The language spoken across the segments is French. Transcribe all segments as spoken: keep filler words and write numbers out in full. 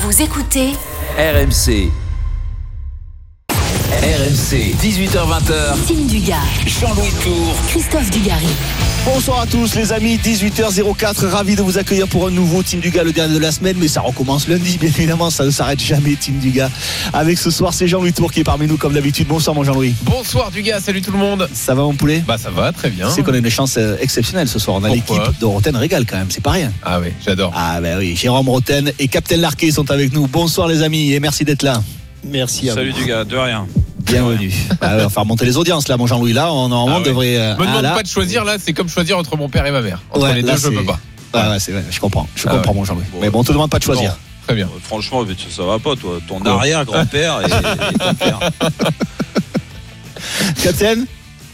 Vous écoutez R M C. R M C, dix-huit heures vingt. Tim Dugas, Jean-Louis Tour, Christophe Dugarry. Bonsoir à tous les amis, dix-huit heures quatre, ravi de vous accueillir pour un nouveau Team Dugas, le dernier de la semaine, mais ça recommence lundi, bien évidemment, ça ne s'arrête jamais Team Dugas. Avec ce soir, c'est Jean-Louis Tour qui est parmi nous comme d'habitude. Bonsoir mon Jean-Louis. Bonsoir Dugas, salut tout le monde. Ça va mon poulet? Bah ça va, très bien. C'est qu'on a une chance exceptionnelle ce soir, on a Pourquoi? l'équipe de Roten Régal quand même, c'est pas rien. Ah oui, j'adore. Ah ben oui, Jérôme Roten et Captain Larquet sont avec nous. Bonsoir les amis et merci d'être là. Merci à Salut vous. Dugas, de rien. Bienvenue. Bah, on va faire monter les audiences là mon Jean-Louis, là on normalement Ah ouais. devrait... Euh, Me demande ah, là... pas de choisir là, c'est comme choisir entre mon père et ma mère. Entre Ouais, les là, deux, je c'est... peux pas. Ah ouais, c'est vrai, je comprends, je Ah comprends ouais. mon Jean-Louis. Bon, mais bon, on te demande pas de choisir. Bon. Très bien. Euh, franchement, ça va pas, toi. Ton arrière-grand-père et, et ton père. Captain,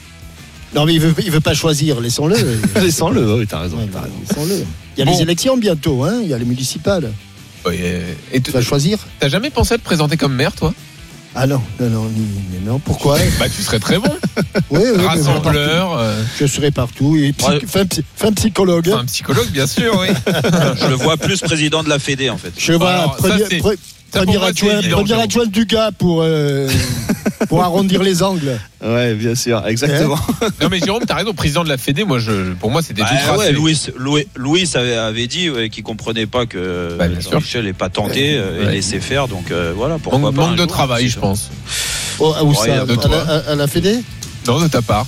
Non, mais il veut, il veut pas choisir, laissons-le. laissons-le, oui, t'as raison. Ouais, T'as raison. laissons-le. Il y a Bon. les élections bientôt, hein. Il y a les municipales. Ouais, et Tu vas choisir? t'as jamais pensé à te présenter comme maire, toi? Ah non, non, non, ni- mais non. Pourquoi? Bah tu serais très bon. Oui, oui, mais Rassembleur, euh, je serai partout. Et psy- Ouais. fin, psy- fin psychologue. un psychologue bien sûr, oui. Je le vois plus président de la Fédé, en fait. Je vois Alors, ça, premier, c'est- pre- Ça, pour premier moi, c'est adjoint, évident, premier Jérôme. adjoint du gars pour, euh, pour arrondir les angles. Ouais, bien sûr, exactement. Non mais Jérôme, t'as raison, président de la Fédé, moi je, pour moi c'était Bah, tout tracé. ouais, Louis, Louis, Louis avait, avait dit ouais, qu'il comprenait pas que Bah, bien sûr. Jean-Michel n'est pas tenté euh, Ouais. et laissé faire. Donc euh, voilà, pourquoi Manque, pas. manque un de jour, travail, c'est je ça. pense. Oh, ah, où Ouais, ça? de À toi. la, à- à la Fédé? Non, de ta part.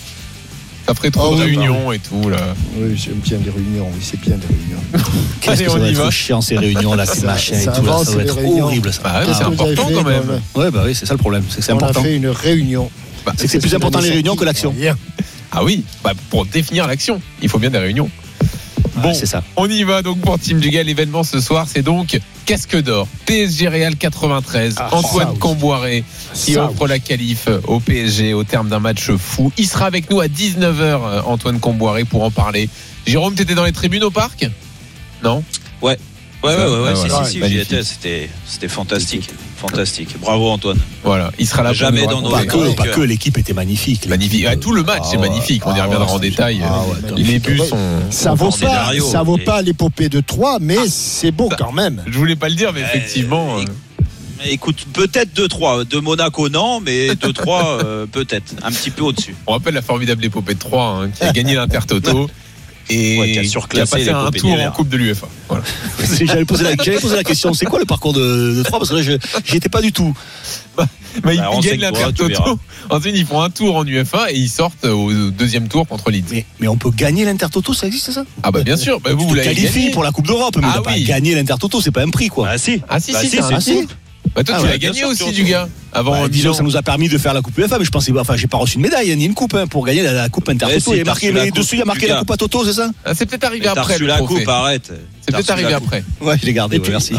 Ça ferait trop Ah de oui, réunions et tout là. Oui, j'aime bien les réunions. Oui, c'est bien les réunions. Qu'est-ce Allez, que ça on doit y être va. chiant ces réunions là, ces Ça- machins et ça tout là, avance, ça doit les être réunions. horrible ça. Bah ouais, Qu'est-ce c'est que vous avez important fait, quand même. Comme- Ouais, bah oui, c'est ça le problème, c'est que c'est On important. a fait une réunion. Bah, C'est que c'est plus important les réunions que l'action. Rien. Ah oui, bah, pour définir l'action, il faut bien des réunions. Ouais, Bon, c'est ça. on y va donc pour Team Dugas. L'événement ce soir, c'est donc Casque d'Or, P S G Real quatre-vingt-treize. Ah, Antoine ça, oui. Comboiré qui Ça, offre la qualif au P S G au terme d'un match fou. Il sera avec nous à dix-neuf heures, Antoine Comboiré, pour en parler. Jérôme, t'étais dans les tribunes au parc? Non? Ouais, ouais, ouais, ouais, Ah, si, voilà. si, si, j'y Magnifique. étais. C'était, c'était fantastique. Fantastique. Bravo, Antoine. Voilà, il sera là pour Jamais nous dans nos Pas raconter. Ouais, que, ouais. pas que, l'équipe était magnifique. Magnifique. Ah, tout le match, Ah c'est ouais. magnifique. On y Ah reviendra ouais, en c'est détail. Ah ouais, top. Les buts sont. Ça vaut pas, scénario. ça vaut Et- pas l'épopée de Troyes, mais c'est beau quand même. Je voulais pas le dire, mais effectivement. Euh, euh, Mais écoute, peut-être deux trois. De Monaco, non, mais deux trois, euh, peut-être. Un petit peu au-dessus. On rappelle la formidable épopée de Troyes, hein, qui a gagné l'Intertoto et Ouais, qui a qui a surclassé passé un l'épopée tour en d'hiver. Coupe de l'U F A. Voilà. J'avais posé, la, j'avais posé la question, c'est quoi le parcours de, de Troyes? Parce que là, je, j'y étais pas du tout. Bah, ils Bah, ils gagnent renseigne-toi, tu verras. l'Intertoto. Ensuite, ils font un tour en U F A et ils sortent au deuxième tour contre Leeds. Mais, mais on peut gagner l'Intertoto, ça existe ça? Ah bah bien sûr, bah, vous, Tu vous te l'avez qualifies gagné. pour la Coupe d'Europe, mais Ah t'as oui. pas gagné l'Intertoto, c'est pas un prix quoi. Ah si. Ah si, Bah, si, si, c'est c'est un Ah, si. coupe. Bah toi, Ah tu ouais, l'as bien gagné sûr, aussi, tu du gars. Avant Bah, en disons, Milan. ça nous a permis de faire la Coupe UEFA, mais je pensais, enfin, j'ai pas reçu une médaille, ni une coupe hein, pour gagner la, la Coupe Intertoto. Ouais, si, il y a t'as marqué, reçu la mais coupe, dessus, il y a marqué Lucas. la Coupe à Toto, c'est ça? Ah, c'est peut-être arrivé Mais t'as après reçu le la trophée. coupe, arrête. C'est T'as peut-être reçu arrivé la après. Ouais, je l'ai gardé, Et ouais, tu- merci.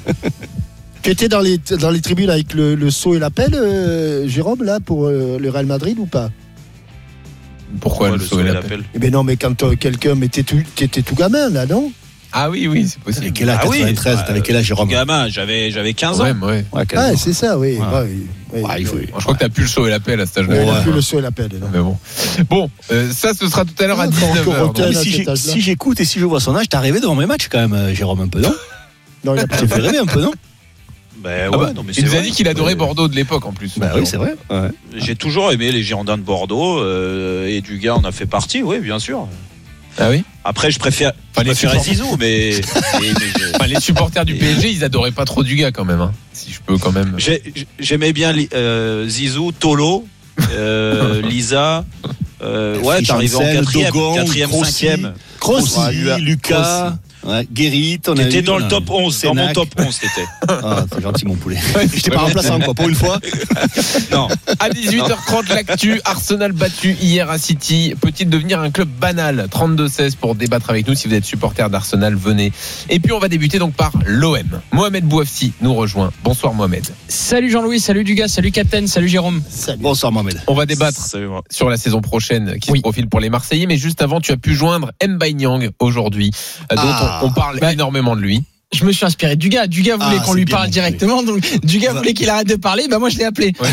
Tu étais dans les, dans les tribunes avec le, le saut et l'appel, euh, Jérôme, là, pour euh, le Real Madrid ou pas? Pourquoi Ouais, le sauver l'appel? Eh ben non, mais quand euh, quelqu'un, mais t'étais tout, t'étais tout gamin, là, non? Ah oui, oui, c'est T'avais possible. quel âge? Ah oui, quatre-vingt-treize, bah, t'avais quel âge, Jérôme? Gamin, j'avais, j'avais quinze ans. Ouais, ouais. Ouais, quel Ah, âge? c'est ça, oui. Ouais. Ouais, oui, oui. Ouais, il faut- Je crois que t'as pu le sauver l'appel à cet âge-là. On a Ouais. plus le saut et l'appel, non? Mais bon. Bon, euh, ça, ce sera tout à l'heure à Ah, dix-neuf encore heures. Rotten. Mais à si, cet j'ai- âge-là. si j'écoute et si je vois son âge, t'es arrivé devant mes matchs quand même, euh, Jérôme, un peu, non? Non, il a pas Tu fait rêver un peu, non? Ben Ah ouais, bah, non, mais il c'est nous a vrai. dit qu'il adorait Bordeaux de l'époque en plus. Bah oui, c'est vrai. Ouais. J'ai toujours aimé les Girondins de Bordeaux euh, et Dugas en a fait partie, oui, bien sûr. Ah oui. Après, je préfère, Enfin, je les préférais supporters- Zizou, mais, mais- mais je- Enfin, les supporters du P S G, ils adoraient pas trop du gars quand même. Hein. Si je peux quand même. j'ai- j'aimais bien euh, Zizou, Tolo, euh, Lisa. Euh, ouais, t'arrivais en Frichancel, quatrième, Dogon, quatrième, Grossi. cinquième. Crossi, Ouais, Lucas, ouais, Guérit, on a T'étais eu, dans on le a- top onze, dans mon Sénac. top onze, t'étais. Ah, c'est gentil, mon poulet. Ouais, J'étais pas remplaçant, quoi, pour une fois. Non. À dix-huit heures trente, l'actu, Arsenal battu hier à City. Peut-il devenir un club banal? trente-deux seize pour débattre avec nous. Si vous êtes supporter d'Arsenal, venez. Et puis on va débuter donc par l'O M. Mohamed Bouafsi nous rejoint. Bonsoir Mohamed. Salut Jean-Louis, salut Dugas, salut Captain, salut Jérôme. Salut. Bonsoir, Mohamed. On va débattre Salut, moi. sur la saison prochaine qui Oui. se profile pour les Marseillais. Mais juste avant, tu as pu joindre Mbaye Niang aujourd'hui, euh, dont Ah. on, on parle Bah. énormément de lui. Je me suis inspiré du gars. Du gars voulait Ah, qu'on c'est lui bien parle montré. directement. Donc, du gars voulait qu'il arrête de parler. Bah, moi, je l'ai appelé. Ouais.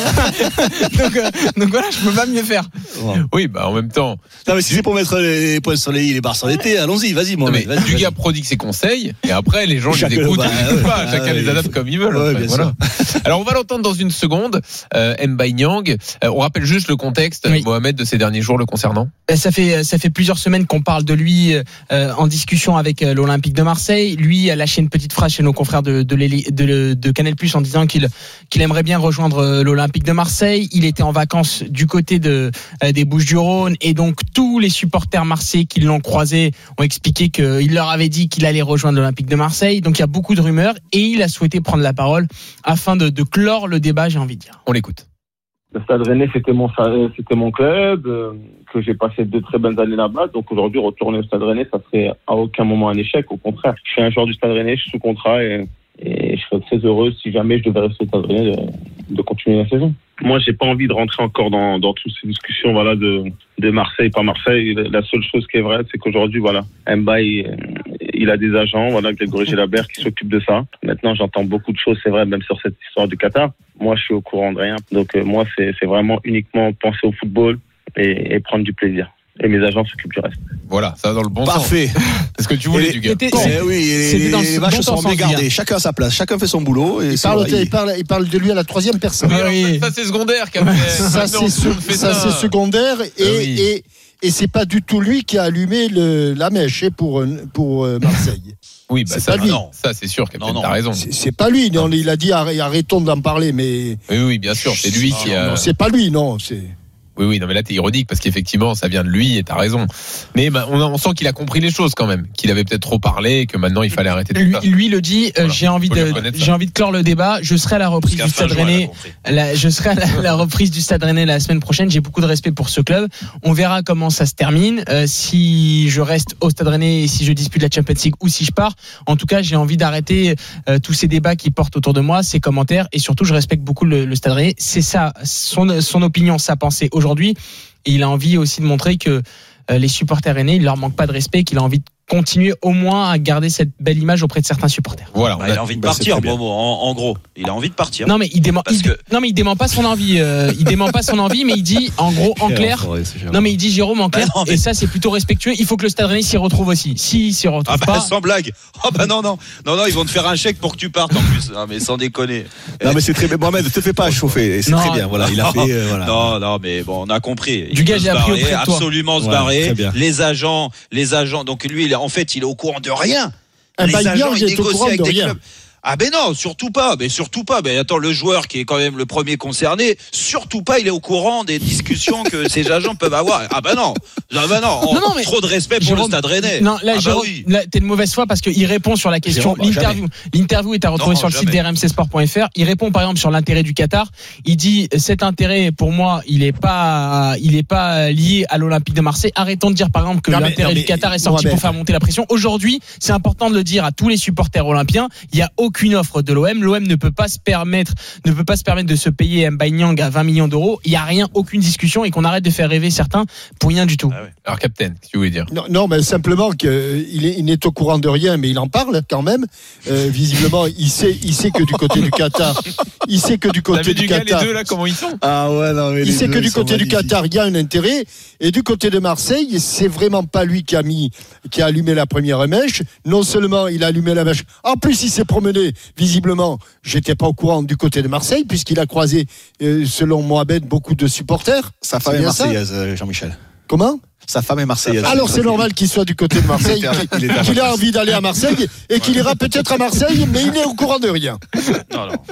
donc, euh, donc voilà, je peux pas mieux faire. Oui, bah en même temps. Non, mais si c'est pour mettre les points sur les i, les barres sur les t, allons-y, vas-y, Non, moi. mais du gars prodigue ses conseils et après les gens Chacun- les écoutent bah, ou ouais. pas. Chacun Ah, les ouais, adapte il faut- comme ils veulent. Ouais, en fait, bien voilà. Alors on va l'entendre dans une seconde. Euh, Mbaye Niang. Euh, on rappelle juste le contexte, Oui. Mohamed, de ces derniers jours le concernant. Ça fait ça fait plusieurs semaines qu'on parle de lui euh, en discussion avec euh, l'Olympique de Marseille. Lui a lâché une petite phrase chez nos confrères de de, l'Éli- de, de Canal+ en disant qu'il qu'il aimerait bien rejoindre euh, l'Olympique de Marseille. Il était en vacances du côté de euh, des Bouches-du-Rhône et donc tous les supporters marseillais qui l'ont croisé ont expliqué qu'il leur avait dit qu'il allait rejoindre l'Olympique de Marseille. Donc il y a beaucoup de rumeurs et il a souhaité prendre la parole afin de, de clore le débat, j'ai envie de dire. On l'écoute. Le Stade Rennais, c'était mon, c'était mon club, euh, que j'ai passé deux très bonnes années là-bas. Donc aujourd'hui, retourner au Stade Rennais, ça serait à aucun moment un échec. Au contraire, je suis un joueur du Stade Rennais, je suis sous contrat et, et je serais très heureux si jamais je devais rester au Stade Rennais de, de continuer la saison. Moi, j'ai pas envie de rentrer encore dans, dans toutes ces discussions, voilà, de, de Marseille, pas Marseille. La seule chose qui est vraie, c'est qu'aujourd'hui, voilà, Mbaye, il a des agents, voilà, Grégory Gélabert qui s'occupe de ça. Maintenant, j'entends beaucoup de choses, c'est vrai, même sur cette histoire du Qatar. Moi, je suis au courant de rien. Donc, euh, moi, c'est, c'est vraiment uniquement penser au football et, et prendre du plaisir. Et mes agents s'occupent du reste. Voilà, ça va dans le bon Parfait. sens. C'est ce que tu voulais Et- du gars. C'était- Eh oui, et C'était les, dans le les bon vaches sont sens, bien gardées. Julien. Chacun à sa place, chacun fait son boulot. Et Il c'est parle, vrai, il, parle, il parle de lui à la troisième personne. Mais alors, Oui. ça, ça, c'est secondaire, Captain. Ça, Maintenant, c'est, tout le monde fait ça, c'est secondaire et, Ah oui. et, et c'est pas du tout lui qui a allumé le, la mèche pour, pour euh, Marseille. Oui, bah c'est ça, pas lui. non, ça c'est sûr, Captain, Non, non. t'as raison. C'est, c'est pas lui. Non, il a dit arrê- arrêtons d'en parler, mais Oui, oui, bien sûr, c'est lui qui a. non, c'est pas lui, non. C'est... Oui, oui, non, mais là, t'es ironique parce qu'effectivement, ça vient de lui et t'as raison. Mais bah, on, on sent qu'il a compris les choses quand même, qu'il avait peut-être trop parlé et que maintenant il fallait arrêter de Lui, faire. lui le dit, euh, Voilà. j'ai envie Faut lui de, reconnaître ça. j'ai envie de clore le débat. Je serai à la reprise Jusqu'à du fin Stade juin, elle a Rennais. compris. La- je serai à la, la reprise du Stade Rennais la semaine prochaine. J'ai beaucoup de respect pour ce club. On verra comment ça se termine. Euh, si je reste au Stade Rennais et si je dispute la Champions League ou si je pars. En tout cas, j'ai envie d'arrêter euh, tous ces débats qui portent autour de moi, ces commentaires et surtout, je respecte beaucoup le, le Stade Rennais. C'est ça, son, son opinion, sa pensée aujourd'hui. Et il a envie aussi de montrer que euh, les supporters rennais, il leur manque pas de respect, qu'il a envie de continuer au moins à garder cette belle image auprès de certains supporters. Voilà, on Bah, a- il a envie de bah, c'est partir, très bien. Momo, en, en gros. Il a envie de partir. Non mais il dément, Parce il- que- non mais il dément pas son envie. euh, il dément pas son envie, mais il dit en gros, en clair. Non mais il dit Jérôme en clair, Bah non, mais- et ça c'est plutôt respectueux. Il faut que le Stade Rennais s'y retrouve aussi. S'il s'y retrouve Ah bah pas, sans blague. Ah bah non non non non ils vont te faire un chèque pour que tu partes en plus. Ah mais sans déconner. Non, mais c'est très bien. Mohamed, ne te fais pas chauffer. C'est Non. très bien. Voilà, il a fait. euh, voilà. Non non mais bon on a compris. Il Du gars, peut j'ai se appris barrer, auprès de toi. absolument se Ouais, barrer. très bien. Les agents les agents donc lui il est, en fait il est au courant de rien. Un Les Mbaye agents Niang ils est au négocient courant avec de des rien. clubs. Ah ben non, surtout pas, mais surtout pas. Ben attends, le joueur qui est quand même le premier concerné, surtout pas, il est au courant des discussions que ces agents peuvent avoir. Ah ben non, ah ben non, Non, non, mais trop de respect pour Jérôme, le Stade Rennais. Non, là, ah bah Jérôme, oui. là, t'es de mauvaise foi parce qu'il répond sur la question. Jérôme, bah, L'interview, l'interview est à retrouver Non, sur le site jamais. d r m c sport point f r. Il répond par exemple sur l'intérêt du Qatar. Il dit cet intérêt, pour moi, il est pas, il est pas lié à l'Olympique de Marseille. Arrêtons de dire par exemple que Non, mais- l'intérêt non, du mais- Qatar est sorti Mohamed. pour faire monter la pression. Aujourd'hui, c'est important de le dire à tous les supporters olympiens. Il y a aucune offre de l'O M. L'O M ne peut pas se permettre, ne peut pas se permettre de se payer Mbaye Niang à vingt millions d'euros. Il y a rien, aucune discussion et qu'on arrête de faire rêver certains pour rien du tout. Ah ouais. Alors, Captain, qu'est-ce que tu voulais dire? Non, non, mais simplement qu'il est, il n'est au courant de rien, mais il en parle quand même. Euh, visiblement, il sait, il sait que du côté du Qatar, il sait que du T'as côté vu du du gars, les Qatar, deux là, comment ils sont? Ah ouais, non, mais il les sait deux, que du ils sont côté du magnifiques. Qatar, il y a un intérêt, et du côté de Marseille, c'est vraiment pas lui qui a mis, qui a allumé la première mèche. Non seulement il a allumé la mèche, en plus il s'est promené. Visiblement, j'étais pas au courant du côté de Marseille, puisqu'il a croisé, euh, selon Mohamed, beaucoup de supporters. Sa femme C'est est bien ça marseillaise, euh, Jean-Michel. Comment? Sa femme est marseillaise. Alors c'est normal qu'il soit du côté de Marseille, Il était à- il était à qu'il a Marseille. envie d'aller à Marseille et qu'il ira peut-être à Marseille, mais il n'est au courant de rien. Non, non,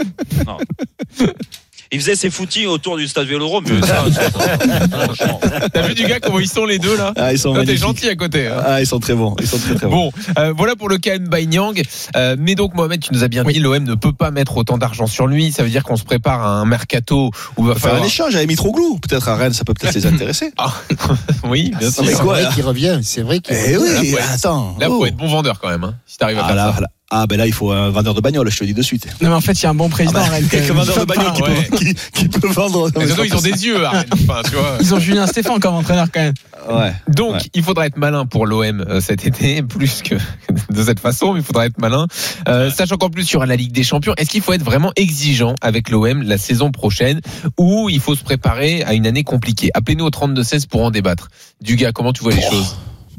non. Il faisait ses footings autour du stade Vélodrome. mais ça, c'est- franchement. T'as vu du gars, comment ils sont les deux là? Ah, ils sont Toi, t'es magnifiques. gentil à côté. Hein. Ah, ils sont très bons. Ils sont très très bons. Bon, euh, voilà pour le cas Mbaye Niang. Euh, mais donc, Mohamed, tu nous as bien dit, l'O M ne peut pas mettre autant d'argent sur lui. Ça veut dire qu'on se prépare à un mercato où va On va faire un falloir. échange avec Mitroglou. Peut-être à Rennes, ça peut peut-être les intéresser. Ah, oui, bien sûr. mais C'est quoi, vrai là qu'il revient, c'est vrai qu'il Eh revient. oui, Là, faut être- attends. Là, Oh. faut être bon vendeur quand même. Hein, si t'arrives à Ah, faire là, ça. là. Ah ben là il faut un vendeur de bagnole, je te le dis de suite. Non mais en fait il y a un bon président. Ah bah, quelques vendeurs de bagnole qui, ouais. peut, qui, qui peut vendre. Mais surtout, ils ont des yeux, Arène. Enfin, tu vois. Ils ont Julien Stéphane comme entraîneur quand même. Ouais. Donc, Ouais. il faudra être malin pour l'O M euh, cet été, plus que de cette façon, mais il faudra être malin. Euh, sachant qu'en plus, il y aura la Ligue des Champions, est-ce qu'il faut être vraiment exigeant avec l'O M la saison prochaine ou il faut se préparer à une année compliquée? Appelez-nous au trente-deux seize pour en débattre. Dugas, comment tu vois les choses?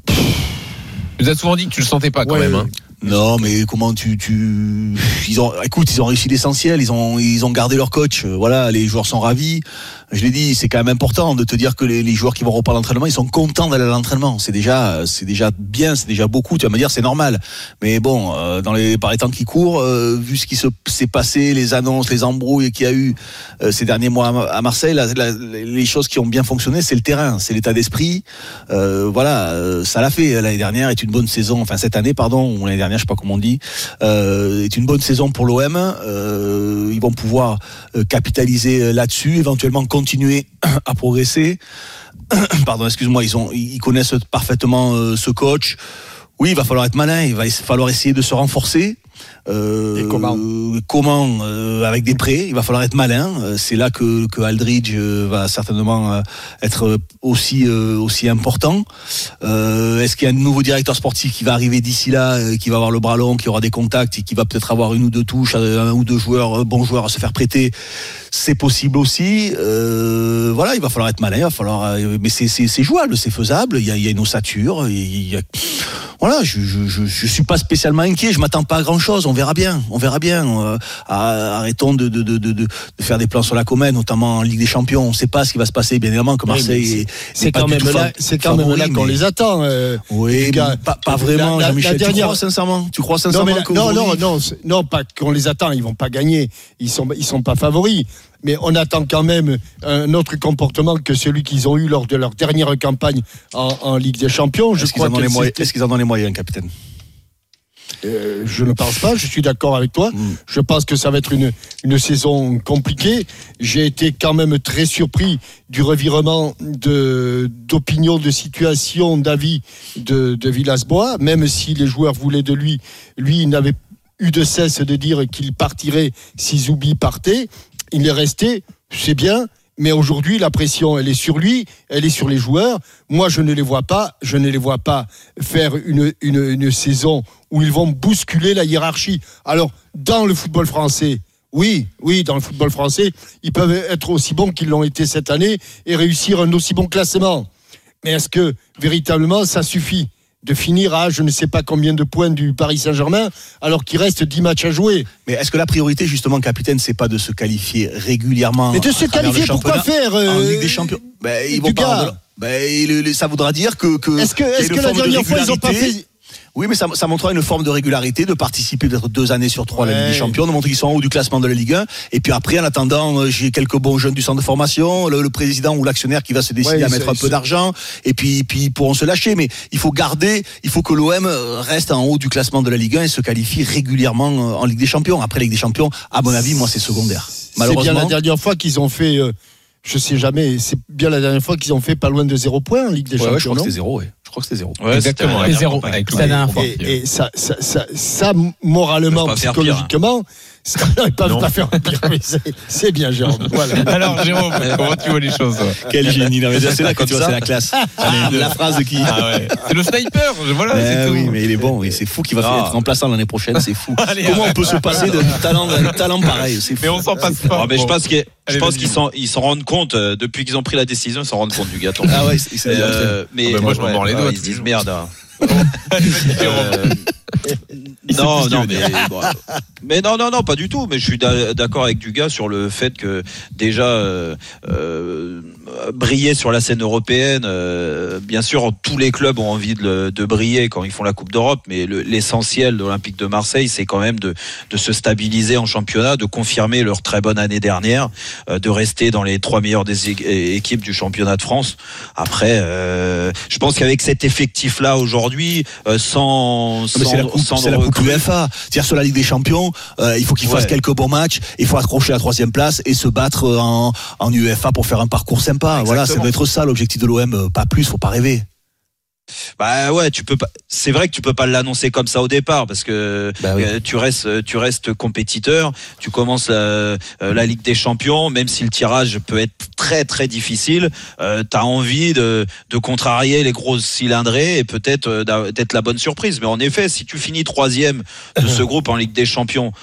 Tu nous as souvent dit que tu le sentais pas quand Ouais, même. Hein. Non, mais comment tu, tu, ils ont, écoute, ils ont réussi l'essentiel, ils ont, ils ont gardé leur coach. Voilà, les joueurs sont ravis. Je l'ai dit, c'est quand même important de te dire que les, les joueurs qui vont reprendre l'entraînement, ils sont contents d'aller à l'entraînement. C'est déjà, c'est déjà bien, c'est déjà beaucoup. Tu vas me dire, c'est normal. Mais bon, euh, dans les, par les temps qui courent, euh, vu ce qui se, s'est passé, les annonces, les embrouilles qu'il y a eu euh, ces derniers mois à, à Marseille, la, la, les choses qui ont bien fonctionné, c'est le terrain, c'est l'état d'esprit. Euh, voilà, euh, ça l'a fait. L'année dernière est une bonne saison, enfin cette année, pardon, ou l'année dernière, je sais pas comment on dit, euh, est une bonne saison pour l'O M. Euh, ils vont pouvoir euh, capitaliser là-dessus, éventuellement continuer à progresser. Pardon, excuse-moi, ils ont, ils connaissent parfaitement euh, ce coach. Oui, il va falloir être malin, il va falloir essayer de se renforcer. Euh, Et comment Comment euh, avec des prêts, il va falloir être malin. Euh, c'est là que, que Aldridge euh, va certainement euh, être aussi euh, aussi important. Euh, est-ce qu'il y a un nouveau directeur sportif qui va arriver d'ici là, euh, qui va avoir le bras long, qui aura des contacts et qui va peut-être avoir une ou deux touches, un ou deux joueurs, bons joueurs à se faire prêter? C'est possible aussi. Euh, voilà, il va falloir être malin, il va falloir. Euh, mais c'est, c'est, c'est jouable, c'est faisable. Il y a, il y a une ossature. Il y a, voilà, je, je, je, je suis pas spécialement inquiet. Je m'attends pas à grand chose. On verra bien. On verra bien. Euh, arrêtons de, de, de, de, de faire des plans sur la comète, notamment en Ligue des Champions. On ne sait pas ce qui va se passer. Bien évidemment que Marseille oui, est, c'est est quand même là, c'est quand même là qu'on les attend. Euh, oui, gars, pas, pas vraiment, la, la, Jean-Michel. la dernière... Tu crois sincèrement Tu crois sincèrement non, mais que non, non, non, non, pas qu'on les attend. Ils vont pas gagner. Ils sont, ils sont pas favoris. Mais on attend quand même un autre comportement que celui qu'ils ont eu lors de leur dernière campagne en, en Ligue des Champions. Je Est-ce, crois qu'ils en ont les moyens, c'était... est-ce qu'ils en ont les moyens, capitaine? Euh, je ne pense pas, je suis d'accord avec toi. Mm. Je pense que ça va être une, une saison compliquée. J'ai été quand même très surpris du revirement de, d'opinion, de situation, d'avis de, de Villas-Boas, même si les joueurs voulaient de lui. Lui, il n'avait eu de cesse de dire qu'il partirait si Zoubi partait. Il est resté, c'est bien. Mais aujourd'hui, la pression, elle est sur lui, elle est sur les joueurs. Moi, je ne les vois pas, je ne les vois pas faire une, une, une saison où ils vont bousculer la hiérarchie. Alors, dans le football français, oui, oui, dans le football français, ils peuvent être aussi bons qu'ils l'ont été cette année et réussir un aussi bon classement. Mais est-ce que, véritablement, ça suffit de finir à je ne sais pas combien de points du Paris Saint-Germain alors qu'il reste dix matchs à jouer? Mais est-ce que la priorité justement, capitaine, c'est pas de se qualifier régulièrement? Mais de se qualifier, pourquoi faire euh, euh, en Ligue des Champions? Ben, ils vont pas. Ben, ça voudra dire que, que est-ce que, est-ce que la dernière fois ils ont pas fait? Oui, mais ça, ça montrera une forme de régularité, de participer peut-être deux années sur trois à ouais. la Ligue des Champions, de montrer qu'ils sont en haut du classement de la Ligue un. Et puis après, en attendant, j'ai quelques bons jeunes du centre de formation, le, le président ou l'actionnaire qui va se décider ouais, à mettre un peu d'argent, et puis, puis ils pourront se lâcher. Mais il faut garder, il faut que l'O M reste en haut du classement de la Ligue un et se qualifie régulièrement en Ligue des Champions. Après, la Ligue des Champions, à mon avis, moi, c'est secondaire. Malheureusement. C'est bien la dernière fois qu'ils ont fait. Euh... Je sais jamais, c'est bien la dernière fois qu'ils ont fait pas loin de zéro point en Ligue des ouais, Champions. Ouais, je crois non que c'était zéro, ouais. Je crois que c'était zéro. Ouais, exactement. C'était zéro. Avec la dernière fois. Et, et ça, ça, ça, ça, moralement, psychologiquement, ça, non, ils peuvent non. pas faire pire. Mais c'est, c'est bien, Jérôme. Voilà. Alors, Jérôme, comment tu vois les choses? Quel génie. Non, mais c'est là que tu vois, c'est la classe. Allez, la phrase qui. Ah ouais. C'est le sniper. Voilà, mais c'est tout. Oui, mais il est bon. Oui, c'est fou qu'il va ah. être remplaçant l'année prochaine. C'est fou. Allez, comment arrête. on peut se passer d'un talent, d'un talent pareil? C'est fou. Mais on s'en passe pas. Ah, mais je pense qu'il Je pense qu'ils s'en, ils s'en rendent compte, euh, depuis qu'ils ont pris la décision, ils s'en rendent compte du gâteau. Ah ouais, c'est, c'est euh, mais, ah ben moi, je m'en mords les doigts. Ils se disent merde. Hein. euh, non, non, mais, bon, mais non, non, non, pas du tout. Mais je suis d'accord avec Dugas sur le fait que déjà euh, euh, briller sur la scène européenne, euh, bien sûr, tous les clubs ont envie de, le, de briller quand ils font la Coupe d'Europe, mais le, l'essentiel de l'Olympique de Marseille, c'est quand même de, de se stabiliser en championnat, de confirmer leur très bonne année dernière, euh, de rester dans les trois meilleures des é- équipes du championnat de France. Après, euh, je pense qu'avec cet effectif-là aujourd'hui, euh, sans, sans, c'est la coupe, sans c'est la coupe U F A. C'est-à-dire sur la Ligue des Champions, euh, il faut qu'ils fassent ouais. quelques bons matchs, il faut accrocher la troisième place et se battre en, en U E F A pour faire un parcours sympa. Exactement. Voilà, ça doit être ça l'objectif de l'O M, pas plus, faut pas rêver. Bah ouais, tu peux pas. C'est vrai que tu peux pas l'annoncer comme ça au départ parce que bah oui. euh, tu restes, tu restes compétiteur. Tu commences la, la Ligue des Champions, même si le tirage peut être très très difficile. Euh, t'as envie de, de contrarier les grosses cylindrées et peut-être euh, d'être la bonne surprise. Mais en effet, si tu finis troisième de ce groupe en Ligue des Champions,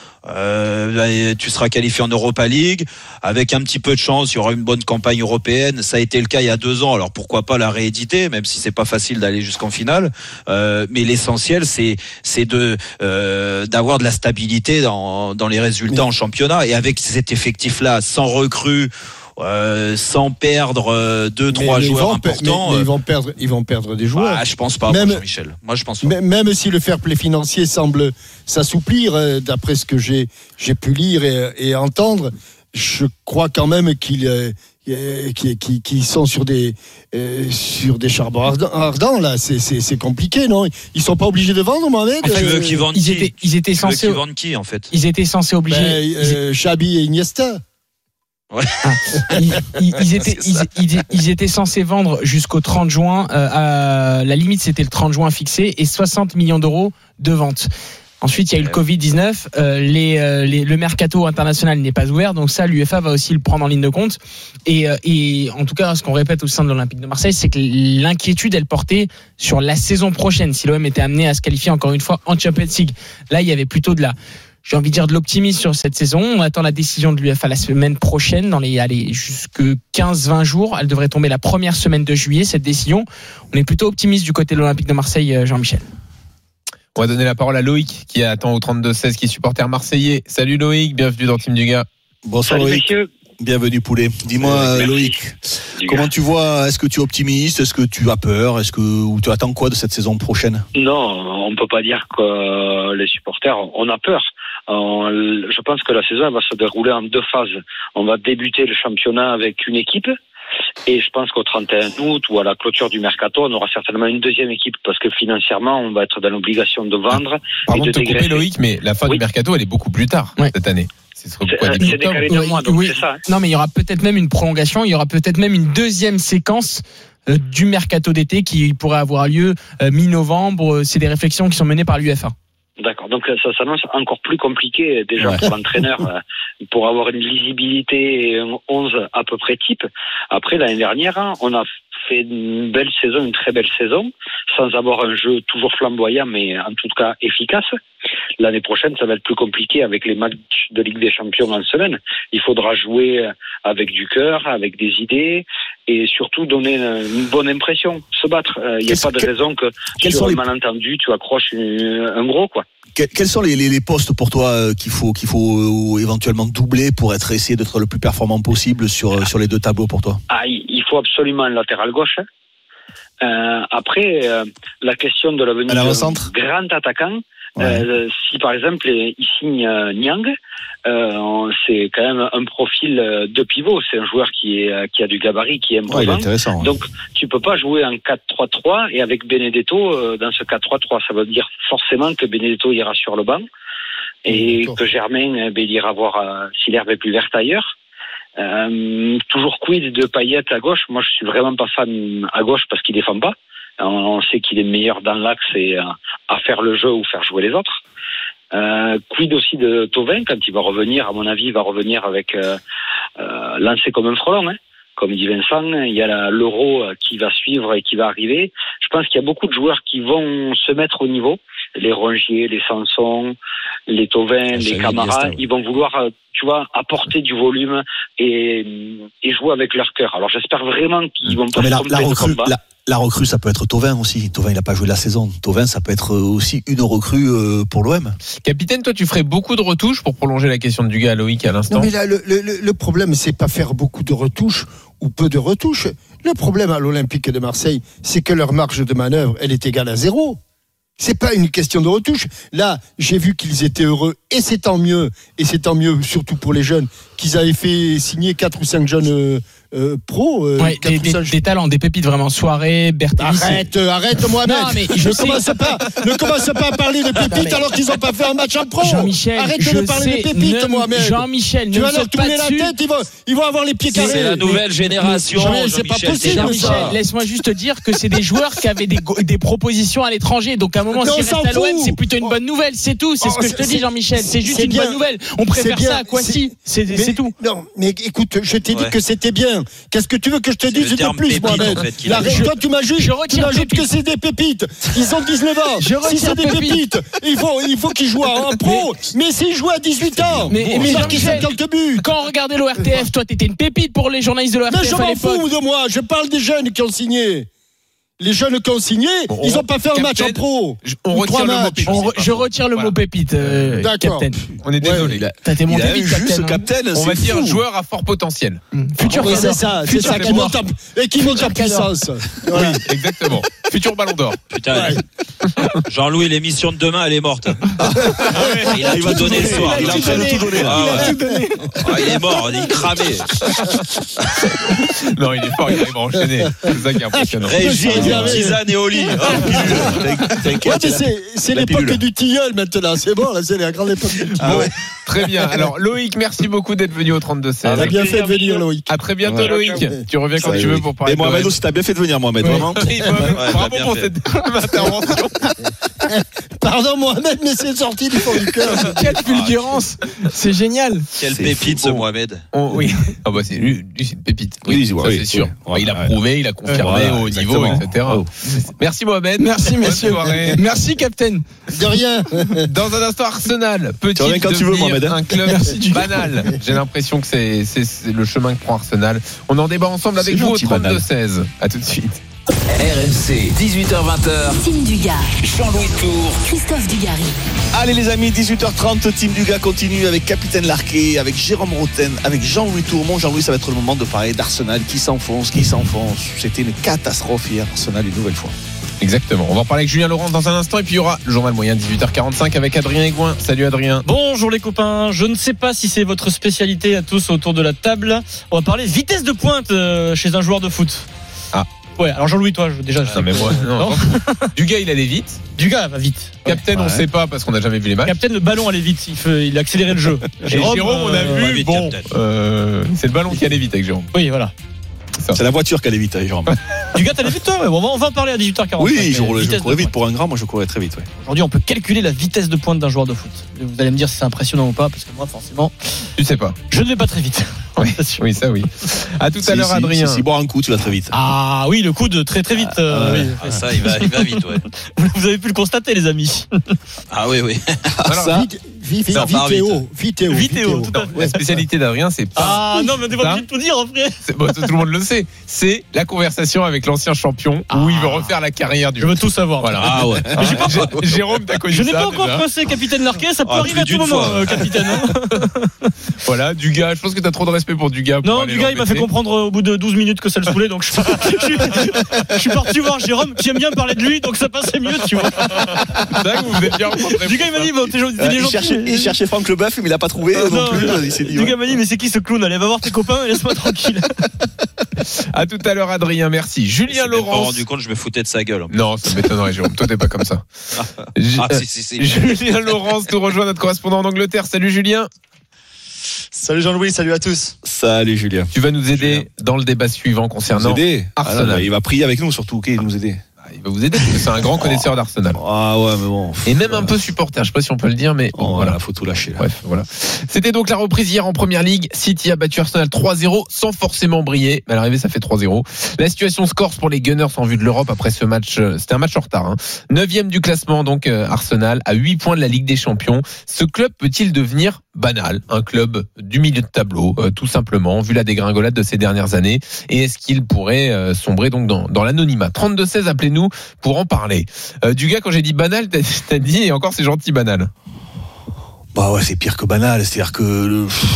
euh, tu seras qualifié en Europa League. Avec un petit peu de chance, il y aura une bonne campagne européenne. Ça a été le cas il y a deux ans. Alors pourquoi pas la rééditer, même si c'est pas facile d'aller jusqu'en finale. Euh, mais l'essentiel, c'est c'est de euh, d'avoir de la stabilité dans dans les résultats en championnat. Et avec cet effectif-là, sans recrues, euh, sans perdre euh, deux, mais, trois mais joueurs importants. Mais, mais ils vont perdre, ils vont perdre des joueurs. Ah, je pense pas, même, moi, Jean-Michel. Moi, je pense pas. Même si le fair play financier semble s'assouplir, d'après ce que j'ai j'ai pu lire et, et entendre, je crois quand même qu'il euh, Qui, qui, qui sont sur des euh, sur des charbons ardents, ardents là, c'est, c'est, c'est compliqué, non? Ils sont pas obligés de vendre, Mohamed. Tu veux qu'ils vendent ils qui étaient, ils étaient tu censés. Veux qu'ils vendent qui en fait? Ils étaient censés obliger. Ben, euh, Xabi et Iniesta. Ouais. Ah, ils, ils, ils, étaient, ils, ils, ils étaient censés vendre jusqu'au trente juin. Euh, à, la limite, c'était le trente juin fixé et soixante millions d'euros de vente. Ensuite, il y a eu le covid dix-neuf, euh, les, euh, les, le mercato international n'est pas ouvert, donc ça, l'UEFA va aussi le prendre en ligne de compte. Et, euh, et en tout cas, ce qu'on répète au sein de l'Olympique de Marseille, c'est que l'inquiétude, elle portait sur la saison prochaine, si l'O M était amené à se qualifier encore une fois en Champions League. Là, il y avait plutôt de la, j'ai envie de dire de l'optimisme sur cette saison. On attend la décision de l'UEFA la semaine prochaine, dans les, allez, jusque quinze vingt jours. Elle devrait tomber la première semaine de juillet, cette décision. On est plutôt optimiste du côté de l'Olympique de Marseille, Jean-Michel. On va donner la parole à Loïc qui attend au trente-deux seize, qui est supporter marseillais. Salut Loïc, bienvenue dans Team Dugas. Bonsoir Salut, Loïc. messieurs. Bienvenue poulet. Dis-moi euh, Loïc, comment tu vois, est-ce que tu es optimiste, est-ce que tu as peur, est-ce que ou tu attends quoi de cette saison prochaine? Non, on peut pas dire que les supporters, on a peur. Je pense que la saison elle va se dérouler en deux phases. On va débuter le championnat avec une équipe. Et je pense qu'au trente et un août ou à la clôture du mercato, on aura certainement une deuxième équipe parce que financièrement, on va être dans l'obligation de vendre. Ah, pardon et de de te dégraisser. couper Loïc, mais la fin oui. du mercato, elle est beaucoup plus tard ouais. cette année. C'est, c'est, quoi, c'est, c'est décalé de mois, donc oui. c'est ça. Hein. Non, mais il y aura peut-être même une prolongation, il y aura peut-être même une deuxième séquence euh, du mercato d'été qui pourrait avoir lieu euh, mi-novembre. C'est des réflexions qui sont menées par l'UEFA. D'accord, donc ça s'annonce encore plus compliqué déjà ouais. pour l'entraîneur pour avoir une lisibilité et un onze à peu près type. Après l'année dernière, on a fait une belle saison, une très belle saison, sans avoir un jeu toujours flamboyant, mais en tout cas efficace. L'année prochaine, ça va être plus compliqué avec les matchs de Ligue des Champions en semaine. Il faudra jouer avec du cœur, avec des idées et surtout donner une bonne impression, se battre. Il n'y a pas de raison que sur un les... malentendu, tu accroches un gros, quoi. Quels sont les, les, les postes pour toi qu'il faut, qu'il faut éventuellement doubler pour être essayer d'être le plus performant possible sur, sur les deux tableaux pour toi? Ah, il faut absolument un latéral gauche. Euh, après, euh, la question de la venue d'un grand attaquant, ouais. euh, si par exemple il signe euh, Niang, euh, c'est quand même un profil de pivot. C'est un joueur qui, est, qui a du gabarit, qui est imposant. Ouais, il est intéressant, ouais. Donc tu peux pas jouer en quatre trois trois et avec Benedetto euh, dans ce quatre trois trois. Ça veut dire forcément que Benedetto ira sur le banc et mmh, que Germain ben, il ira voir euh, si l'herbe est plus verte ailleurs. Euh, toujours quid de Payet à gauche. Moi, je suis vraiment pas fan à gauche parce qu'il défend pas. On sait qu'il est meilleur dans l'axe et à, à faire le jeu ou faire jouer les autres. Euh, quid aussi de Thauvin quand il va revenir. À mon avis, il va revenir avec euh, euh, lancé comme un frelon, hein. Comme dit Vincent, il y a la, l'Euro qui va suivre et qui va arriver. Je pense qu'il y a beaucoup de joueurs qui vont se mettre au niveau. Les Rongier, les Sanson, les Thauvin, les Camara, ils vont vouloir, tu vois, apporter du volume et, et jouer avec leur cœur. Alors j'espère vraiment qu'ils vont pas se tromper la, la de recrue, combat. La, la recrue, ça peut être Thauvin aussi. Thauvin, il n'a pas joué la saison. Thauvin, ça peut être aussi une recrue pour l'O M. Capitaine, toi, tu ferais beaucoup de retouches pour prolonger la question de Dugas à Loïc à l'instant. Non, mais là, le, le, le problème, c'est pas faire beaucoup de retouches ou peu de retouches. Le problème à l'Olympique de Marseille, c'est que leur marge de manœuvre, elle est égale à zéro. C'est pas une question de retouche. Là, j'ai vu qu'ils étaient heureux et c'est tant mieux. Et c'est tant mieux, surtout pour les jeunes, qu'ils avaient fait signer quatre ou cinq jeunes euh, pro. Euh, ouais, des, des, des talents, des pépites vraiment. Soirée, Bertelli. Arrête, euh, arrête, Mohamed. Non, mais je ne sais... commence pas, ne commence pas à parler de pépites mais... alors qu'ils n'ont pas fait un match en pro. Jean-Michel, arrête je de parler sais, de pépites, ne... Mohamed. Jean-Michel, tu ne vas leur tourner la dessus. tête, ils vont, ils vont avoir les pieds carrés. C'est la nouvelle génération. Jean-Michel, c'est pas possible. Jean-Michel, laisse-moi juste te dire que c'est des joueurs qui avaient des, des propositions à l'étranger. Donc à un moment, s'ils restent à l'O M, c'est plutôt une bonne nouvelle. C'est tout. C'est ce que je te dis, Jean-Michel. C'est juste une bonne nouvelle. On préfère ça à Kwasi. C'est tout. Non, mais écoute, je t'ai dit que c'était bien. Qu'est-ce que tu veux que je te dise de plus, Mohamed? Toi, tu m'ajoutes que c'est des pépites. Ils ont dix-neuf ans. Si c'est des pépites, il faut, il faut qu'ils jouent en pro. Mais s'ils jouent à dix-huit ans, ils marquent cinquante buts. Quand on regardait l'O R T F, toi, t'étais une pépite pour les journalistes de l'O R T F. Mais je m'en fous de moi. Je parle des jeunes qui ont signé. Les jeunes qui ont signé, bon, ils n'ont pas fait un match en pro. On retire le mot pépite. On, je retire le voilà. mot pépite, euh, D'accord. Captain. On est désolé. Ouais, T'as été monté vite, Captain. Captain. On va fou. dire joueur à fort potentiel. Mmh. Futur oui, c'est ça, c'est ça qui monte en, et qui monte en puissance. Voilà. Oui, exactement. Futur ballon d'or. Putain. Ouais. Jean-Louis, l'émission de demain, elle est morte. Ah ouais. Il a il tout donné le soir. Il a tout donné. Il est mort, il est cramé. Non, il est fort, il arrive à enchaîner. C'est ça qui est impressionnant. Régis, tisane et au lit. C'est l'époque du tilleul maintenant. C'est bon, là, c'est la grande époque du tilleul. Ah ouais. Très bien. Alors, Loïc, merci beaucoup d'être venu au trente-deux seize. On a bien fait de venir, Loïc. À très bientôt, ouais, Loïc. Ouais. Tu reviens quand tu veux pour parler. Et Mohamed aussi, t'as bien fait de venir, Mohamed. Ouais. Vraiment. Oui, Mohamed, ouais, bravo pour fait. cette intervention. Pardon, Mohamed, mais c'est sorti du fond du cœur. Quelle fulgurance. C'est génial. Quelle pépite, ce Mohamed. Oh, oui. Ah bah, c'est lui, lui, c'est une pépite. Oui, ça, oui, c'est sûr. Oui. Ouais, il a ouais. prouvé, il a confirmé voilà, au niveau, et cetera. Oh. Merci, Mohamed. Merci, messieurs. Merci, Captain. De rien. Dans un instant, Arsenal. Petit quand tu veux, Mohamed. Un club banal. J'ai l'impression que c'est, c'est, c'est le chemin que prend Arsenal. On en débat ensemble avec vous au trente-deux seize. À tout de suite. R M C, dix-huit heures vingt. Team Dugas. Jean-Louis Tour. Christophe Dugarry. Allez les amis, dix-huit heures trente, Team Dugas continue avec Capitaine Larquet, avec Jérôme Roten, avec Jean-Louis Tourmont. Jean-Louis, ça va être le moment de parler d'Arsenal qui s'enfonce, qui s'enfonce. C'était une catastrophe hier, Arsenal une nouvelle fois. Exactement. On va en parler avec Julien Laurent dans un instant et puis il y aura le journal moyen dix-huit heures quarante-cinq avec Adrien Aigouin. Salut Adrien. Bonjour les copains. Je ne sais pas si c'est votre spécialité à tous autour de la table. On va parler vitesse de pointe chez un joueur de foot. Ah. Ouais, alors Jean-Louis, toi, je, déjà, je ah, sais mais que... moi, non. non. Dugas, il allait vite. Dugas va vite. Captain, ouais. on ne sait pas parce qu'on n'a jamais vu les matchs. Captain, le ballon allait vite. Il, fait, il a accéléré le jeu. Jérôme, Jérôme on a euh, vu. Vite, bon, euh, c'est le ballon qui allait vite avec Jérôme. Oui, voilà. C'est, c'est la voiture qui allait vite avec Jérôme. Dugas, t'allais vite, toi? Bon, on va en parler à dix-huit heures quarante-cinq. Oui, je, je courais vite pour un grand. Moi, je courais très vite. Ouais. Aujourd'hui, on peut calculer la vitesse de pointe d'un joueur de foot. Vous allez me dire si c'est impressionnant ou pas, parce que moi, forcément, tu sais pas. Je ne vais pas très vite. Oui, oui, ça oui. À tout si, à l'heure, si, Adrien. Si, si boire un coup, tu vas très vite. Ah oui, le coup de très très vite. Euh, ah, ouais. oui. ah, ça, il va, il va vite, ouais. Vous avez pu le constater, les amis. Ah oui, oui. Alors, ça, vite, vite, vite, vidéo, vidéo, vidéo, tout à fait. La spécialité d'Adrien, c'est pas. Ah non, mais on n'est pas obligé de tout dire après. C'est, bon, tout le monde le sait. C'est la conversation avec l'ancien champion ah. où il veut refaire la carrière du. Je veux tout savoir. Voilà. Ah ouais. Mais j'ai pas... Jérôme, t'as connu Je ça. n'ai pas encore déjà. passé capitaine Larquet, ça peut ah, arriver à tout moment, euh, capitaine. Voilà, Dugas. Je pense que t'as trop de respect pour Dugas. Non, Dugas, il m'a fait comprendre au bout de douze minutes que ça le saoulait, donc je, je, je suis parti voir Jérôme, qui aime bien parler de lui, donc ça passait mieux, tu vois. C'est vrai que vous êtes bien rencontrés. Dugas, il m'a dit, bon, t'es, t'es euh, des il, gentils, cherchait, il cherchait Franck Leboeuf, mais il a pas trouvé euh, non, non plus. Non, il s'est dit, Dugas ouais. m'a dit, mais c'est qui ce clown? Allez, va voir tes copains et laisse-moi tranquille. À tout à l'heure, Adrien, merci. Julien Laurent. Je me suis pas rendu compte, je me foutais de sa gueule. Non, ça m'étonnerait, Jérôme. Toi, t'es pas comme ça. Ah, si, si, si. Julien Laurence nous rejoint, notre correspondant en Angleterre. Salut, Julien. Salut Jean-Louis, salut à tous. Salut Julien. Tu vas nous aider Julien. dans le débat suivant concernant nous aider. Arsenal. Ah, là, il va prier avec nous surtout, ok, nous aider. Il va vous aider parce que c'est un grand connaisseur d'Arsenal. Ah ouais, mais bon. Et même un peu supporter, je sais pas si on peut le dire, mais oh, bon, voilà, voilà, faut tout lâcher là. Bref, voilà. C'était donc la reprise hier en première ligue. City a battu Arsenal trois zéro sans forcément briller. Mais à l'arrivée, ça fait trois zéro. La situation se corse pour les Gunners en vue de l'Europe après ce match. C'était un match en retard. Hein. Neuvième du classement, donc Arsenal, à huit points de la Ligue des Champions. Ce club peut-il devenir banal, un club du milieu de tableau, euh, tout simplement, vu la dégringolade de ces dernières années? Et est-ce qu'il pourrait euh, sombrer donc dans, dans l'anonymat? Trente-deux seize, appelez-nous pour en parler. Euh, Dugas, quand j'ai dit banal, t'as, t'as dit, et encore c'est gentil banal. Bah ouais, c'est pire que banal. C'est-à-dire que le,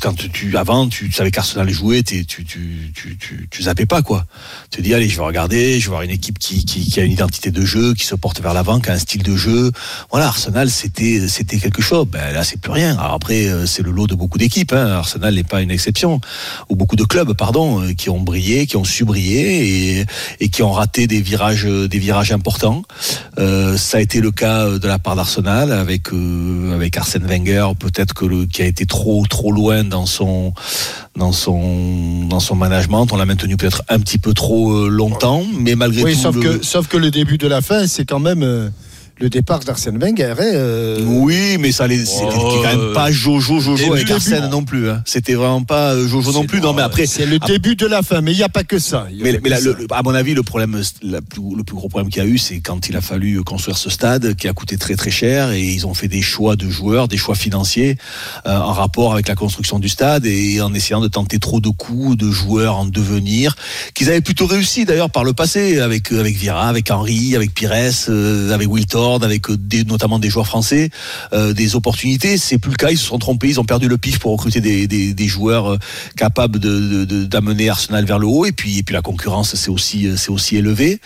quand tu avant tu savais qu'Arsenal jouait, tu tu tu tu tu, tu zappais pas quoi. Tu te dis allez, je vais regarder, je vais voir une équipe qui qui qui a une identité de jeu, qui se porte vers l'avant, qui a un style de jeu. Voilà, Arsenal c'était c'était quelque chose. Ben là c'est plus rien. Alors après c'est le lot de beaucoup d'équipes. Hein. Arsenal n'est pas une exception. Ou beaucoup de clubs, pardon, qui ont brillé, qui ont su briller et et qui ont raté des virages des virages importants. Euh, ça a été le cas de la part d'Arsenal avec euh, avec Arsène Wenger, peut-être que le qui a été trop trop loin dans son dans son dans son management. On l'a maintenu peut-être un petit peu trop longtemps, mais malgré oui, tout. Sauf le... que sauf que le début de la fin, c'est quand même. Euh... Le départ d'Arsène Wenger, euh... oui, mais ça les, c'était oh, quand même pas Jojo Jojo avec début, Arsène bon. non plus. Hein. C'était vraiment pas Jojo non plus. Non, mais après, c'est le début de la fin, mais il n'y a pas que ça. Mais, mais là, le, à mon avis, le problème, la plus, le plus gros problème qu'il y a eu, c'est quand il a fallu construire ce stade, qui a coûté très très cher, et ils ont fait des choix de joueurs, des choix financiers euh, en rapport avec la construction du stade et en essayant de tenter trop de coups de joueurs en devenir, qu'ils avaient plutôt réussi d'ailleurs par le passé avec avec Vieira, avec Henry, avec Pires, euh, avec Wiltord, avec des notamment des joueurs français, euh, des opportunités. C'est plus le cas. Ils se sont trompés. Ils ont perdu le pif pour recruter des, des, des joueurs euh, capables de, de, de, d'amener Arsenal vers le haut. Et puis, et puis la concurrence, c'est aussi, c'est aussi élevé.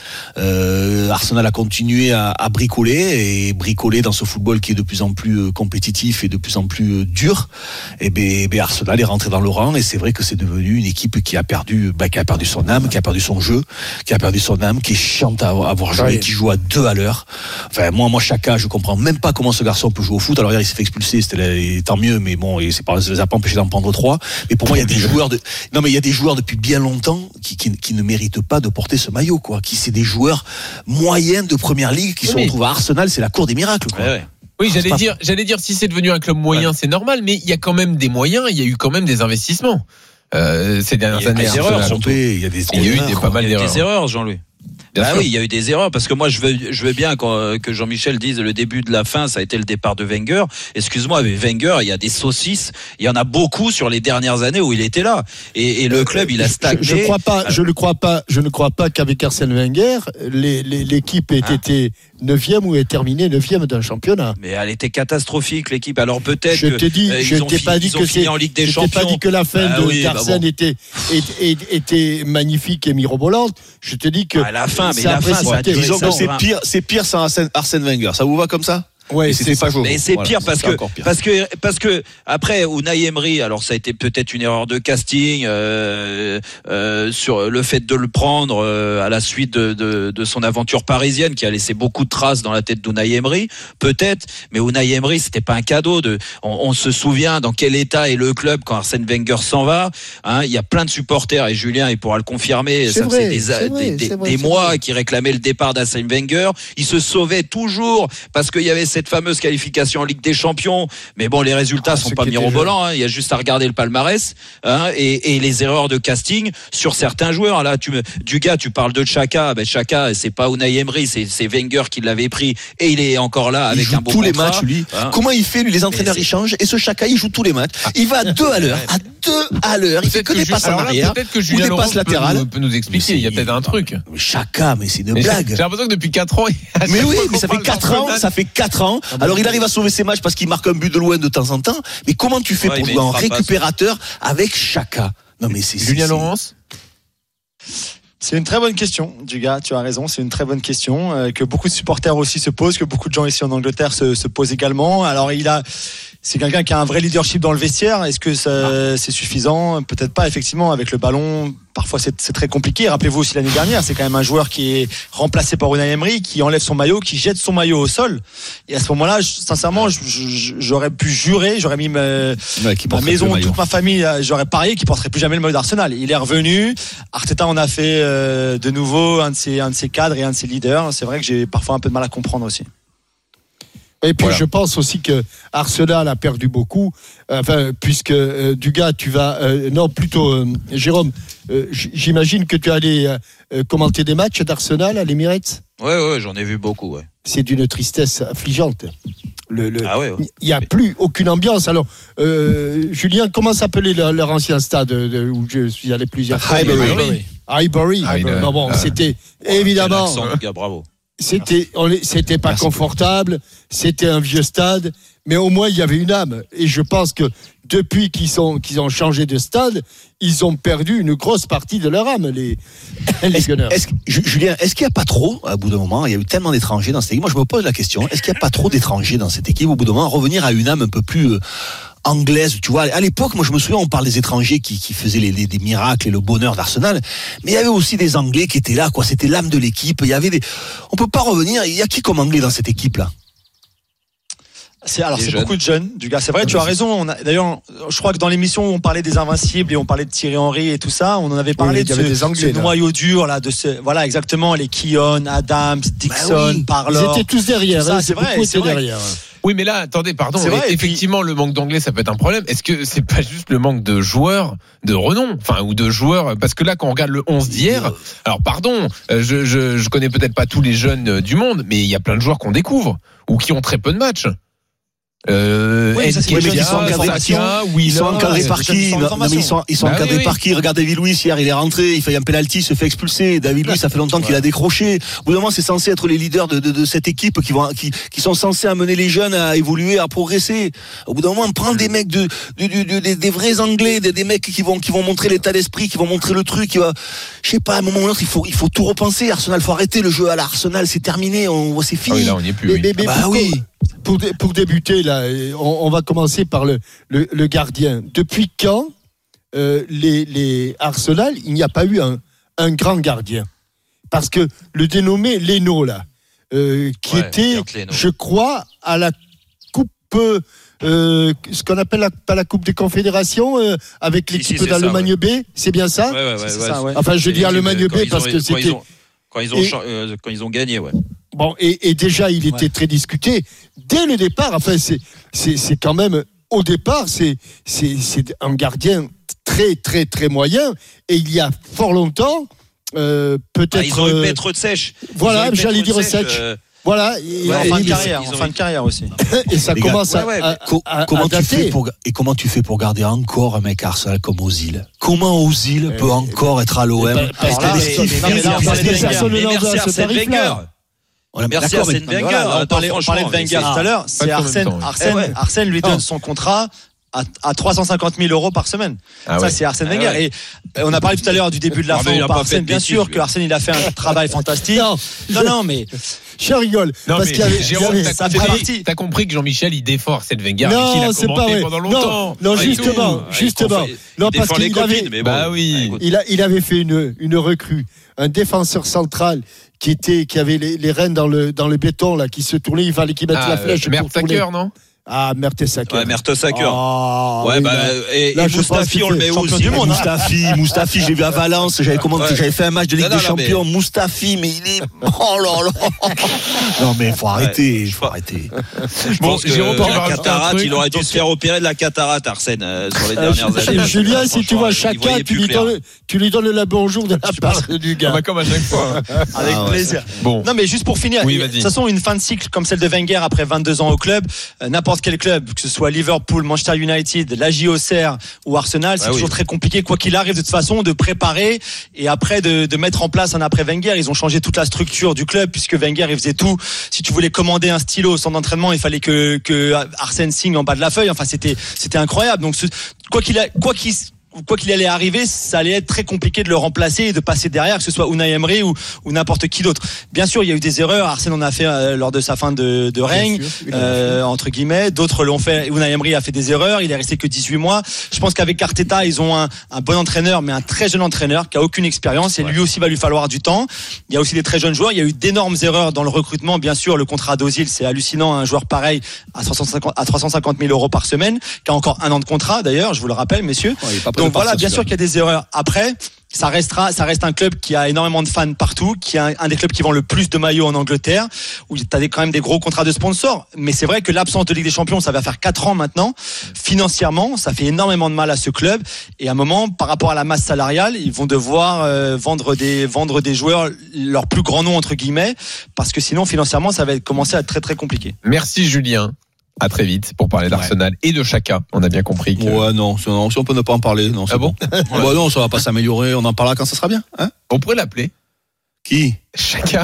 Euh, Arsenal a continué à, à bricoler et bricoler dans ce football qui est de plus en plus compétitif et de plus en plus dur. Et ben, ben Arsenal est rentré dans le rang. Et c'est vrai que c'est devenu une équipe qui a perdu, ben, qui a perdu son âme, qui a perdu son jeu, qui a perdu son âme, qui est chiante à avoir joué, qui joue à deux à l'heure. Enfin, moi, moi, Chaka, je comprends même pas comment ce garçon peut jouer au foot. Alors hier il s'est fait expulser, c'était là, tant mieux, mais bon, et c'est pas, ça les a pas empêché d'en prendre trois. Mais pour moi il y a des joueurs de, non mais il y a des joueurs depuis bien longtemps qui, qui, qui ne méritent pas de porter ce maillot, quoi. Qui c'est des joueurs moyens de première ligue qui oui, se retrouvent à Arsenal, c'est la cour des miracles, quoi. Ouais, ouais. Oui, j'allais pas... dire, j'allais dire si c'est devenu un club moyen, ouais. c'est normal, mais il y a quand même des moyens, il y a eu quand même des investissements. Euh, ces dernières années, il y a des erreurs, surtout. Il y a des, il y a eu des, pas mal d'erreurs. Des erreurs, Jean-Louis. Bien bah sûr. Oui, il y a eu des erreurs parce que moi je veux je veux bien quand, que Jean-Michel dise le début de la fin, ça a été le départ de Wenger. Excuse-moi, avec Wenger, il y a des saucisses, il y en a beaucoup sur les dernières années où il était là et, et le club il a stagné. Je, je crois pas, je ne crois pas, je ne crois pas qu'avec Arsène Wenger, les, les, l'équipe ait ah. été neuvième ou ait terminé neuvième d'un championnat. Mais elle était catastrophique l'équipe. Alors peut-être je t'ai dit, euh, je t'ai pas dit que c'est en Ligue des je Champions. t'ai pas dit que la fin ah, de oui, d'Arsène bah bon. était, était était magnifique et mirobolante. Je te dis que à la fin, mais la fin, ça a disons que c'est pire, c'est pire sans Arsène, Arsène Wenger. Ça vous va comme ça? Ouais, c'était pas Mais c'est voilà, pire parce que pire. parce que parce que après Unai Emery, alors ça a été peut-être une erreur de casting euh, euh, sur le fait de le prendre euh, à la suite de, de de son aventure parisienne qui a laissé beaucoup de traces dans la tête d'Unai Emery, peut-être. Mais Unai Emery, c'était pas un cadeau. De, on, on se souvient dans quel état est le club quand Arsène Wenger s'en va. Hein, il y a plein de supporters et Julien il pourra le confirmer. C'est ça vrai, faisait des, c'est vrai, des, c'est des, vrai, des c'est mois vrai. qui réclamaient le départ d'Arsène Wenger. Il se sauvait toujours parce qu'il y avait cette fameuse qualification en Ligue des Champions, mais bon, les résultats ah, sont pas mirobolants. Hein. Il y a juste à regarder le palmarès hein, et, et les erreurs de casting sur certains joueurs. Là, tu me, Dugas, tu parles de Chaka. Ben Chaka, c'est pas Unai Emery, c'est, c'est Wenger qui l'avait pris et il est encore là avec il joue un bon tous contrat. les matchs, lui. Hein. Comment il fait, lui, les entraîneurs ils changent et ce Chaka, il joue tous les matchs. Il va à deux à l'heure, à deux à l'heure. Il fait que des passes en arrière. Peut-être que Julien passes latérales. Peut, peut nous expliquer. Il y a peut-être un truc. Mais Chaka, mais c'est une blague. J'ai l'impression que depuis quatre ans. Mais oui, mais ça fait quatre ans. Ça fait quatre ans. Alors il arrive à sauver ses matchs parce qu'il marque un but de loin de temps en temps. Mais comment tu fais ouais, pour jouer en récupérateur avec Chaka? Non mais c'est Julien c'est, Laurence. C'est une très bonne question, Dugas, tu as raison, c'est une très bonne question euh, que beaucoup de supporters aussi se posent, que beaucoup de gens ici en Angleterre se, se posent également. Alors il a, c'est quelqu'un qui a un vrai leadership dans le vestiaire. Est-ce que ça, ah. c'est suffisant? Peut-être pas, effectivement, avec le ballon. Parfois c'est, c'est très compliqué. Rappelez-vous aussi l'année dernière, c'est quand même un joueur qui est remplacé par Unai Emery, qui enlève son maillot, qui jette son maillot au sol. Et à ce moment-là, je, sincèrement, je, je, j'aurais pu jurer, j'aurais mis ma, ouais, ma maison, toute ma famille, j'aurais parié qu'il porterait plus jamais le maillot d'Arsenal. Il est revenu. Arteta en a fait euh, de nouveau un de ses, un de ses cadres et un de ses leaders. C'est vrai que j'ai parfois un peu de mal à comprendre aussi. Et puis voilà. Je pense aussi que Arsenal a perdu beaucoup. Enfin, puisque euh, Dugas, tu vas euh, non plutôt euh, Jérôme. Euh, j'imagine que tu allais euh, commenter des matchs d'Arsenal à l'Emirates. Ouais, ouais, j'en ai vu beaucoup. Ouais. C'est d'une tristesse affligeante. Le, le, ah ouais, ouais. Il n'y a plus aucune ambiance. Alors, euh, Julien, comment s'appelait leur, leur ancien stade de, où je suis allé plusieurs fois? Highbury. Highbury. Highbury. Non, bon, euh, c'était oh, évidemment. Accent, gars, bravo. C'était, on, c'était pas Merci confortable. C'était un vieux stade. mais au moins il y avait une âme. Et je pense que depuis qu'ils, sont, qu'ils ont changé de stade, ils ont perdu une grosse partie de leur âme, les, les est-ce, Gunners. Est-ce, Julien, est-ce qu'il n'y a pas trop, à bout d'un moment, il y a eu tellement d'étrangers dans cette équipe, moi je me pose la question, est-ce qu'il n'y a pas trop d'étrangers dans cette équipe, au bout d'un moment, revenir à une âme un peu plus... Euh, anglaise, tu vois, à l'époque, moi je me souviens, on parle des étrangers qui, qui faisaient les, les, des miracles et le bonheur d'Arsenal, mais il y avait aussi des Anglais qui étaient là, quoi, c'était l'âme de l'équipe, il y avait des... On peut pas revenir, il y a qui comme Anglais dans cette équipe-là? C'est, alors, les c'est jeunes. beaucoup de jeunes, du gars. C'est vrai, tu as raison. On a, d'ailleurs, je crois que dans l'émission où on parlait des Invincibles et on parlait de Thierry Henry et tout ça, on en avait parlé oui, de il y avait ce, des Anglais, ce là. noyau dur, là, de ce, voilà, exactement, les Keown, Adams, Dixon, Bah oui. Parlor. Ils étaient tous derrière, Tout ça, hein, c'est vrai, beaucoup c'est étaient vrai. derrière. Oui, mais là, attendez, pardon. C'est vrai, et puis- Effectivement, le manque d'anglais, ça peut être un problème. Est-ce que c'est pas juste le manque de joueurs de renom, enfin, ou de joueurs, parce que là, quand on regarde le onze d'hier, alors pardon, euh, je, je, je connais peut-être pas tous les jeunes euh, du monde, mais il y a plein de joueurs qu'on découvre ou qui ont très peu de matchs. Euh, Oui, mais ça, c'est les jeunes qui sont encadrés par qui Ils sont encadrés par qui Non, mais ils sont, ils sont Bah encadrés oui, oui. par qui Regarde David Luiz hier, il est rentré, il fait un penalty, il se fait expulser. David Luiz, ça fait longtemps qu'il a décroché. Au bout d'un moment, c'est censé être les leaders de, de, de cette équipe qui vont, qui, qui sont censés amener les jeunes à évoluer, à progresser. Au bout d'un moment, on prend des mecs de, de, de, de- des, des vrais Anglais, des, des mecs qui vont, qui vont montrer l'état d'esprit, qui vont montrer le truc. Qui va, je sais pas, à un moment ou à un autre, il faut, il faut tout repenser. Arsenal, faut arrêter le jeu à l'Arsenal, c'est terminé, on, c'est Ah fini. oui, là, on n'y est plus. Mais- oui. mais- mais Bah pour- oui. Pour, dé- pour débuter, là, on, on va commencer par le, le, le gardien. Depuis quand euh, les, les Arsenal, il n'y a pas eu un, un grand gardien? Parce que le dénommé Leno, là, euh, qui Ouais, était, Gerd Leno. je crois, à la Coupe, euh, ce qu'on appelle la, pas la Coupe des Confédérations, euh, avec Si, l'équipe si, c'est d'Allemagne ça, B, c'est bien ça? Ouais, ouais, ouais, C'est ouais. ça, ouais. Enfin, je C'est dis l'équipe, Allemagne quand B ils parce ont- que quand ils c'était... ont- Quand ils ont, Et- cha- euh, quand ils ont gagné, ouais. Bon, et, et déjà, il était Ouais. très discuté dès le départ. Enfin, c'est, c'est, c'est quand même au départ, c'est, c'est, c'est un gardien très, très, très moyen. Et il y a fort longtemps, euh, peut-être. Ah, ils ont eu euh, Maître de Sèche. Ils voilà, ont eu j'allais Maître dire de Sèche. euh, voilà, et, Ouais, en et- fin de et- carrière, ils en ont fin eu- de carrière aussi. et ça Les gars, commence à, ouais, ouais, à- Co- à- comment à tu dater. fais pour et comment tu fais pour garder encore un mec Arsenal comme Ozil? Comment Ozil Eh, peut encore être à l'O M? ben, parce Alors là, qu'il mais- est- mais- il non, mais fait- là, on il parlait fait de personne Wenger. ne Mais l'envoie merci à ce Arsène tarif-là. Wenger. Voilà, mais Merci d'accord, mais- Arsène Wenger. Voilà, on Attends, parlait, on parlait de franchement, Wenger c'est- tout à l'heure. Pas C'est de combien de Arsène, temps. Arsène, Eh ouais. Arsène lui donne Non. son contrat à, à trois cent cinquante mille euros par semaine. Ah ça, ouais. c'est Arsène Ah Wenger. ouais. Et euh, on a parlé tout à l'heure du début de la Ah, mais fin il a par pas fait Arsène. de Bien bêtises, sûr lui. que Arsène, il a fait un travail fantastique. Non, Non, non, mais je rigole. Non, parce mais qu'il y avait, il y Jérôme, avait- t'as ça fait compris, partie. t'as compris que Jean-Michel, il défend Arsène Wenger, avec qui il Non, a c'est pas commenté vrai. pendant Non, longtemps. non, Ah, et justement, tout. Ah, il justement. confie- Non, il parce défend les qu'il avait- copines, mais bon. Bah oui. Écoute. Il, a, il avait fait une, une recrue, un défenseur central qui était, qui avait les, les rênes dans le, dans le béton là, qui se tournait. Il fallait qu'il mette Ah, la flèche. euh, pour tourner. Mertesacker, non? Ah, Mertesacker. Ouais, Mertesacker. Ah, Ouais, oui, bah, là. et, là, et je pense Moustafi, qu'il on le fait met champion aussi. du monde, hein. Moustafi, Moustafi, je l'ai vu à Valence, j'avais commenté, Ouais. j'avais fait un match de Ligue Non, des non, non, Champions, Moustafi, mais il est, oh là là. Non, mais faut arrêter, faut arrêter. Je Bon, pense que Jérôme, tu vas la rajouter un cataracte, truc. il aurait dû se faire opérer de la cataracte, Arsène, euh, sur les Euh, dernières années. Julien, si tu vois Franchement, il chacun, voyait tu plus lui, clair. donnes, tu lui donnes le bonjour de la part du Ah gars. bah, comme à chaque fois. avec Ah ouais. plaisir. Bon. Non, mais juste pour finir, Oui, de vas-y. toute façon, une fin de cycle comme celle de Wenger après vingt-deux ans au club, euh, n'importe quel club, que ce soit Liverpool, Manchester United, l'A J O C R ou Arsenal, c'est Ah oui. toujours très compliqué, quoi qu'il arrive, de toute façon, de préparer et après de, de mettre en place un après Wenger. Ils ont changé toute la structure du club puisque Wenger, il faisait tout. Si tu voulais commander un stylo au centre d'entraînement, il fallait que, que Arsène signe en bas de la feuille. Enfin, c'était, c'était incroyable. Donc, ce, quoi qu'il a, quoi qu'il quoi qu'il allait arriver, ça allait être très compliqué de le remplacer et de passer derrière, que ce soit Unai Emery ou, ou n'importe qui d'autre. Bien sûr, il y a eu des erreurs. Arsène en a fait euh, lors de sa fin de, de règne, euh, entre guillemets. D'autres l'ont fait. Unai Emery a fait des erreurs. Il est resté que dix-huit mois. Je pense qu'avec Arteta, ils ont un, un bon entraîneur, mais un très jeune entraîneur qui a aucune expérience. Et lui aussi va lui falloir du temps. Il y a aussi des très jeunes joueurs. Il y a eu d'énormes erreurs dans le recrutement. Bien sûr, le contrat d'Ozil, c'est hallucinant. Un joueur pareil à trois cent cinquante, à trois cent cinquante mille euros par semaine, qui a encore un an de contrat d'ailleurs. Je vous le rappelle, messieurs. Ouais, il est pas prêt Donc de partir, voilà, bien celui-là. sûr qu'il y a des erreurs. Après, ça restera, ça reste un club qui a énormément de fans partout, qui est un, un des clubs qui vend le plus de maillots en Angleterre, où tu as des, quand même des gros contrats de sponsors. Mais c'est vrai que l'absence de Ligue des Champions, ça va faire quatre ans maintenant. Financièrement, ça fait énormément de mal à ce club. Et à un moment, par rapport à la masse salariale, ils vont devoir euh, vendre des vendre des joueurs leur plus grand nom entre guillemets, parce que sinon financièrement, ça va commencer à être très très compliqué. Merci Julien. À très vite pour parler d'Arsenal et de Chaka. On a bien compris que... Ouais, non, si on, si on peut ne pas en parler, non, c'est Ah bon, bon. Bah non, ça va pas s'améliorer, on en parlera quand ça sera bien, hein? On pourrait l'appeler Qui? Chaka.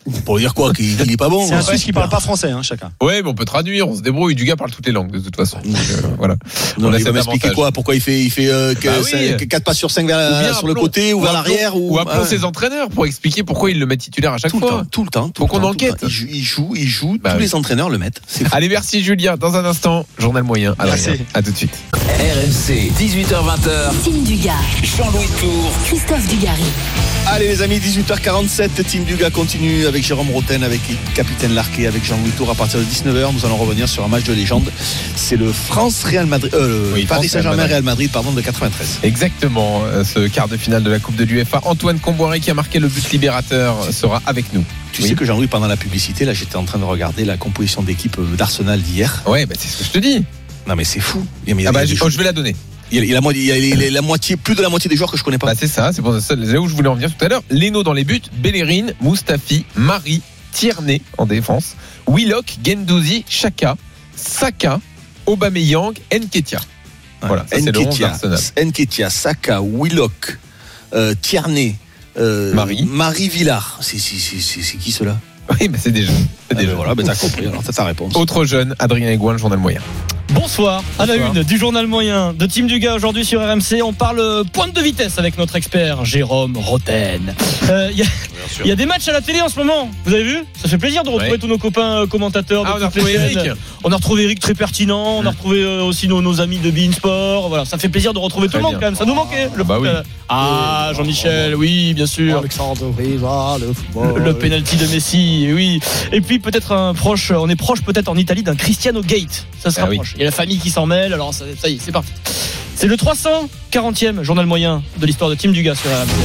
Pour dire quoi, qu'il n'est pas bon. C'est un ouais. Suisse qui parle pas français, hein, chacun. Ouais, mais on peut traduire, on se débrouille. Du gars parle toutes les langues de toute façon. Donc, euh, voilà. Non, On a il va cet m'expliquer avantage. quoi? Pourquoi il fait, il fait euh, que Bah oui. cinq, quatre passes sur cinq vers, Ou bien sur le appelons- côté ou vers appelons- l'arrière ou, ou appelons ouais. ses entraîneurs pour expliquer pourquoi ils le mettent titulaire à chaque tout fois. le temps, tout le temps. Tout Faut le qu'on temps, tout le enquête. temps. Il joue, il joue, il joue Bah tous oui. les entraîneurs le mettent. C'est fou. Allez, merci Julien. Dans un instant, journal moyen. Adrien. Merci. À tout de suite. R M C, dix-huit heures vingt. Team Dugas, Jean-Louis Tour. Christophe Dugarry. Allez les amis, dix-huit heures quarante-sept, Team Dugas continue avec Jérôme Roten, avec Capitaine Larquet, avec Jean-Louis Tour. À partir de dix-neuf heures, nous allons revenir sur un match de légende. C'est le France-Real Madrid, euh, le Oui, Paris France-Real Saint-Germain Madrid. Real Madrid, pardon, de quatre-vingt-treize. Exactement. euh, Ce quart de finale de la Coupe de l'U F A. Antoine Comboiré qui a marqué le but libérateur sera avec nous. Tu Oui. sais que Jean-Louis, pendant la publicité, là, j'étais en train de regarder la composition d'équipe d'Arsenal d'hier. Ouais, bah, c'est ce que je te dis. Non mais c'est fou. Il y a, il y a- Ah bah, il y a je, des oh, je vais la donner. Il y a, il y a la, moitié, il y a les- les- la moitié, plus de la moitié des joueurs que je connais pas. Bah, c'est ça, c'est pour ça c'est là où je voulais en venir tout à l'heure. Leno dans les buts, Bellerin, Mustafi, Mari, Tierney en défense, Willock, Guendouzi, Chaka, Saka, Aubameyang, Nketiah. Voilà, ça, c'est le onze Nketiah, d'Arsenal. Nketiah, Saka, Willock, euh, Tierney, euh, Marie. Marie Villard. C'est, c'est, c'est, c'est, c'est qui cela? Oui, bah, c'est des jeunes. C'est Ah, des ben jeunes. voilà, ben t'as compris. Alors t'as ta réponse. Autre jeune, Adrien Aigouin, le journal moyen. Bonsoir, à la Bonsoir. une du journal moyen de Team Dugas aujourd'hui sur R M C. On parle pointe de vitesse avec notre expert Jérôme Roten. Euh, Il y, a- il y a des matchs à la télé en ce moment. Vous avez vu? Ça fait plaisir de retrouver Ouais. tous nos copains euh, commentateurs. de Ah, on a toutes les retrouvé chaînes. Eric. On a retrouvé Eric très pertinent. On a retrouvé euh, aussi nos, nos amis de Bein Sport. Voilà, ça fait plaisir de retrouver Très tout le monde bien. quand même. Ça nous manquait. Le Bah foot, oui. euh, Ah, Jean-Michel, oui, bien sûr. Alexandre Riva, le football. Le penalty de Messi, oui. Et puis peut-être un proche, on est proche peut-être en Italie d'un Cristiano Gate. Ça se Ah oui. rapproche. Il y a la famille qui s'en mêle, alors ça, ça y est, c'est parti. C'est le trois cent quarantième journal moyen de l'histoire de Team Dugas sur R M C.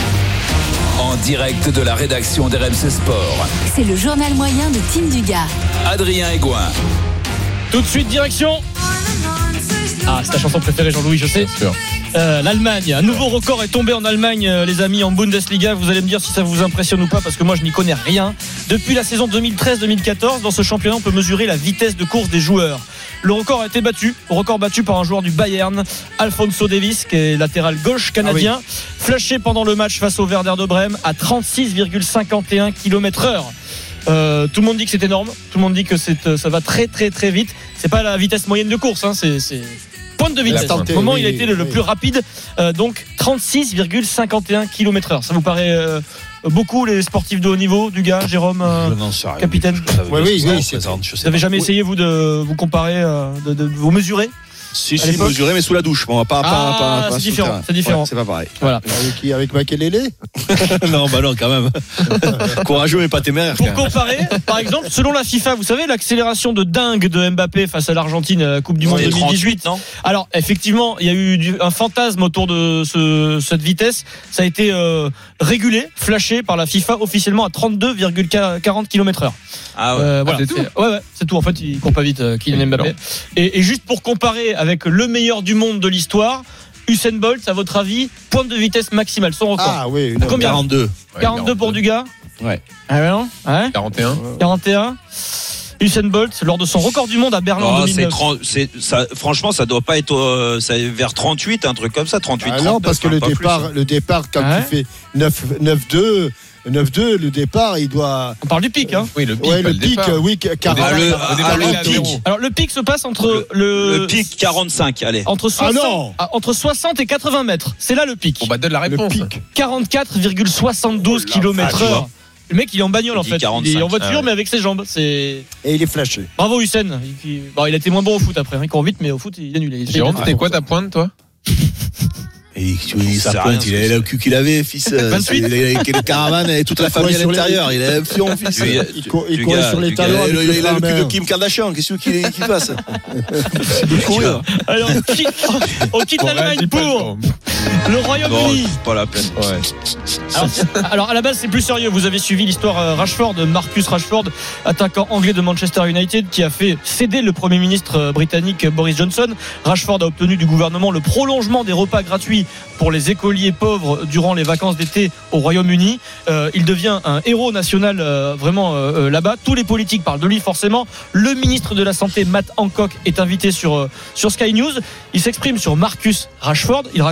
En direct de la rédaction d'R M C Sport. C'est le journal moyen de Team Dugas. Adrien Aigouin. Tout de suite, direction. Ah, c'est ta chanson préférée, Jean-Louis, je sais. Bien sûr. Euh, L'Allemagne. Un nouveau record est tombé en Allemagne, euh, les amis, en Bundesliga. Vous allez me dire si ça vous impressionne ou pas, parce que moi, je n'y connais rien. Depuis la saison deux mille treize deux mille quatorze, dans ce championnat, on peut mesurer la vitesse de course des joueurs. Le record a été battu. Record battu par un joueur du Bayern, Alphonso Davies, qui est latéral gauche canadien, flashé pendant le match face au Werder de Brême à trente-six virgule cinquante et un kilomètres heure. Euh, tout le monde dit que c'est énorme. Tout le monde dit que c'est, ça va très très très vite. C'est pas la vitesse moyenne de course, hein, c'est, c'est pointe de vitesse. tenté, Au moment où oui, il a été le, le oui. plus rapide, euh, donc trente-six virgule cinquante et un kilomètres heure. Ça vous paraît euh, beaucoup, les sportifs de haut niveau, du gars, Jérôme, euh, Je n'en sais rien. capitaine. Je savais Oui, pas oui, ce que ça oui, c'est- représente, je sais Vous n'avez pas. jamais Oui. essayé, vous, de vous comparer, euh, de, de vous mesurer? Si, à si, l'époque mesuré, mais sous la douche. Bon, pas, pas, Ah, pas, pas c'est sous le différent, terrain. c'est différent. Ouais, c'est pas pareil. Voilà. Avec qui? Avec Makelele? Non, bah non, quand même. Courageux, mais pas téméraire. Pour quand même. comparer, par exemple, selon la FIFA, vous savez, l'accélération de dingue de Mbappé face à l'Argentine à la Coupe du Monde C'est deux mille dix-huit. trente-huit, non? Alors, effectivement, il y a eu du- un fantasme autour de ce, cette vitesse. Ça a été euh, régulé, flashé par la FIFA officiellement à trente-deux virgule quarante kilomètres heure. Ah ouais. Euh, voilà, c'est tout. c'est- ouais, ouais, c'est tout. En fait, il court pas vite, euh, Kylian Mbappé. Et, et juste pour comparer avec le meilleur du monde de l'histoire, Usain Bolt, à votre avis, pointe de vitesse maximale, son record. Ah oui, une Combien? quarante-deux. Ouais, quarante-deux pour du gars. Ouais. Ah ouais, non ouais. quarante et un. quarante et un. Usain Bolt, lors de son record du monde à Berlin en Oh, deux mille neuf. c'est trente, c'est, ça, franchement, ça doit pas être euh, ça, vers trente-huit, un truc comme ça, trente-huit, Ah trente-neuf, non, parce que hein, le pas plus, départ, hein. le départ, quand Ah ouais tu fais neuf deux, neuf deux, le départ, il doit. On parle du pic, hein. Oui, le pic, Ouais, pas le pic, départ. euh, oui, quarante. Ah, le- Au départ, ah, il le est à pic. zéro. Alors le pic se passe entre le, Le pic quarante-cinq, allez. entre Ah soixante, non ah, entre soixante et quatre-vingts mètres. C'est là le pic. Bon, bah, donne la réponse. pic. quarante-quatre virgule soixante-douze kilomètres vache. heure. Le mec, il est en bagnole en Il dit fait. Il est quarante-cinq. en voiture, Ah ouais. mais avec ses jambes. C'est Et il est flashé. bravo Usain. Il, il- bon, il a été moins bon au foot après. Il court vite, mais au foot, il est nul. Il- Jérôme, il- c'était quoi ta pointe, toi? Et tu dis, Ça sa sert à pointe, rien, il ce avait que le cul qu'il avait, fils. euh, vingt-huit. Il avait le caravane et toute la famille à sur les- l'intérieur. Il avait un fion, fils. Tu- Il, tu- court- il du courait gars, sur les du Il gars, talons a, avec il a- le il a le cul frein à de main. Kim Kardashian. Qu'est-ce qu'il qu'il passe? De courir. Alors, on quitte, on quitte On l'Allemagne réagit pas, pour Jérôme. le Non, Royaume-Uni. c'est pas la peine. Ouais. Alors, alors, à la base c'est plus sérieux. Vous avez suivi l'histoire euh, Rashford, Marcus Rashford, attaquant anglais de Manchester United, qui a fait céder le Premier ministre euh, britannique Boris Johnson. Rashford a obtenu du gouvernement le prolongement des repas gratuits pour les écoliers pauvres durant les vacances d'été au Royaume-Uni. Euh, il devient un héros national euh, vraiment euh, euh, là-bas. Tous les politiques parlent de lui forcément. Le ministre de la Santé Matt Hancock est invité sur, euh, sur Sky News. Il s'exprime sur Marcus Rashford. Il raconte même la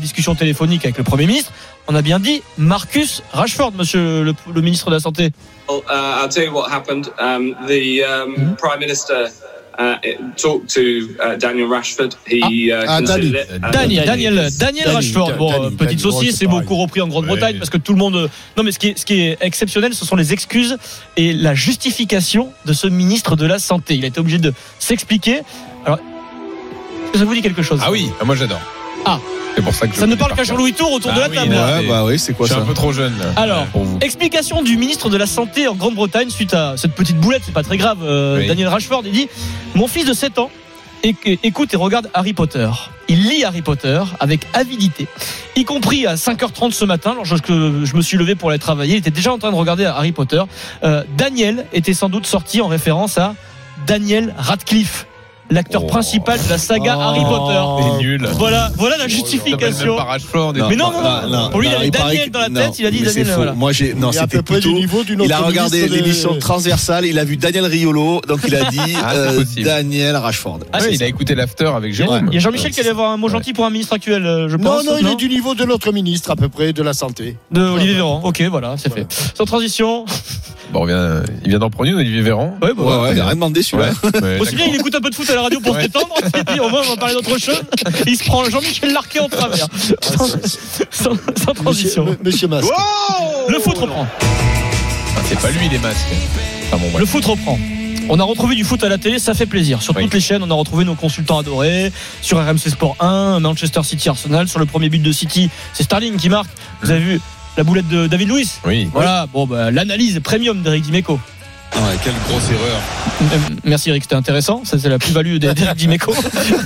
discussion téléphonique avec le Premier ministre. On a bien dit Marcus Rashford, monsieur le, le ministre de la Santé. Well, uh, I'll tell you what happened. Um, the um, mm-hmm. Prime Minister uh, talked to uh, Daniel Rashford. He uh, ah, considered Daniel. it. Uh, Daniel, Daniel, Daniel Rashford. Bon, Daniel, petite saucisse, c'est beaucoup repris en Grande-Bretagne ouais. parce que tout le monde. Non, mais ce qui est, ce qui est exceptionnel, ce sont les excuses et la justification de ce ministre de la Santé. Il a été obligé de s'expliquer. Alors, est-ce que ça vous dit quelque chose? Ah oui, moi j'adore. Ah. C'est pour ça que je ça ne parle qu'à Jean-Louis Tour autour ah de la oui, table. Ouais, bah oui, c'est quoi ça? Je ça? suis un peu trop jeune. Alors, pour vous. Explication du ministre de la Santé en Grande-Bretagne suite à cette petite boulette, c'est pas très grave. Euh, oui. Daniel Rashford, il dit: mon fils de sept ans écoute et regarde Harry Potter. Il lit Harry Potter avec avidité, y compris à cinq heures trente ce matin, lorsque je me suis levé pour aller travailler. Il était déjà en train de regarder Harry Potter. Euh, Daniel était sans doute sorti en référence à Daniel Radcliffe, l'acteur oh. principal de la saga oh. Harry Potter. C'est nul. Voilà, voilà la justification. Pas Rashford, non, mais non, non, non, non. Pour lui, il avait Daniel dans la tête. Non, il a dit Daniel. Voilà. Moi, j'ai non, c'était plutôt. Il a regardé l'émission transversale. Il a vu Daniel Riolo, donc il a dit ah, euh, Daniel Rashford. Ah, oui, il a écouté l'after avec Jérôme. Il y a Jean-Michel qui allait avoir un mot gentil pour un ministre actuel, je pense. Non, non, il est du niveau de notre ministre à peu près de la santé. De Olivier Véran. Ok, voilà, c'est fait. Sans transition. Bon, il vient d'en prendre une, Olivier Véran. Ouais, bah, ouais, ouais, il a rien demandé celui-là. Ouais, aussi bien, il écoute un peu de foot à la radio pour se détendre. Et puis, au moins, on va parler d'autre chose. Il se prend Jean-Michel Larquet en travers. Sans, sans, sans transition. Monsieur, monsieur Masque. Wow, le foot reprend. Ah, c'est pas lui les masques. Ah, bon, ouais. Le foot reprend. On a retrouvé du foot à la télé, ça fait plaisir. Sur oui. toutes les chaînes, on a retrouvé nos consultants adorés. Sur R M C Sport un, Manchester City Arsenal. Sur le premier but de City, c'est Sterling qui marque. Vous avez vu la boulette de David Luiz? Oui. Voilà, bon, bah, l'analyse premium d'Eric Dimeco. Ah ouais, quelle grosse erreur. Merci Eric, c'était intéressant. Ça, c'est la plus-value d'Eric Dimeco.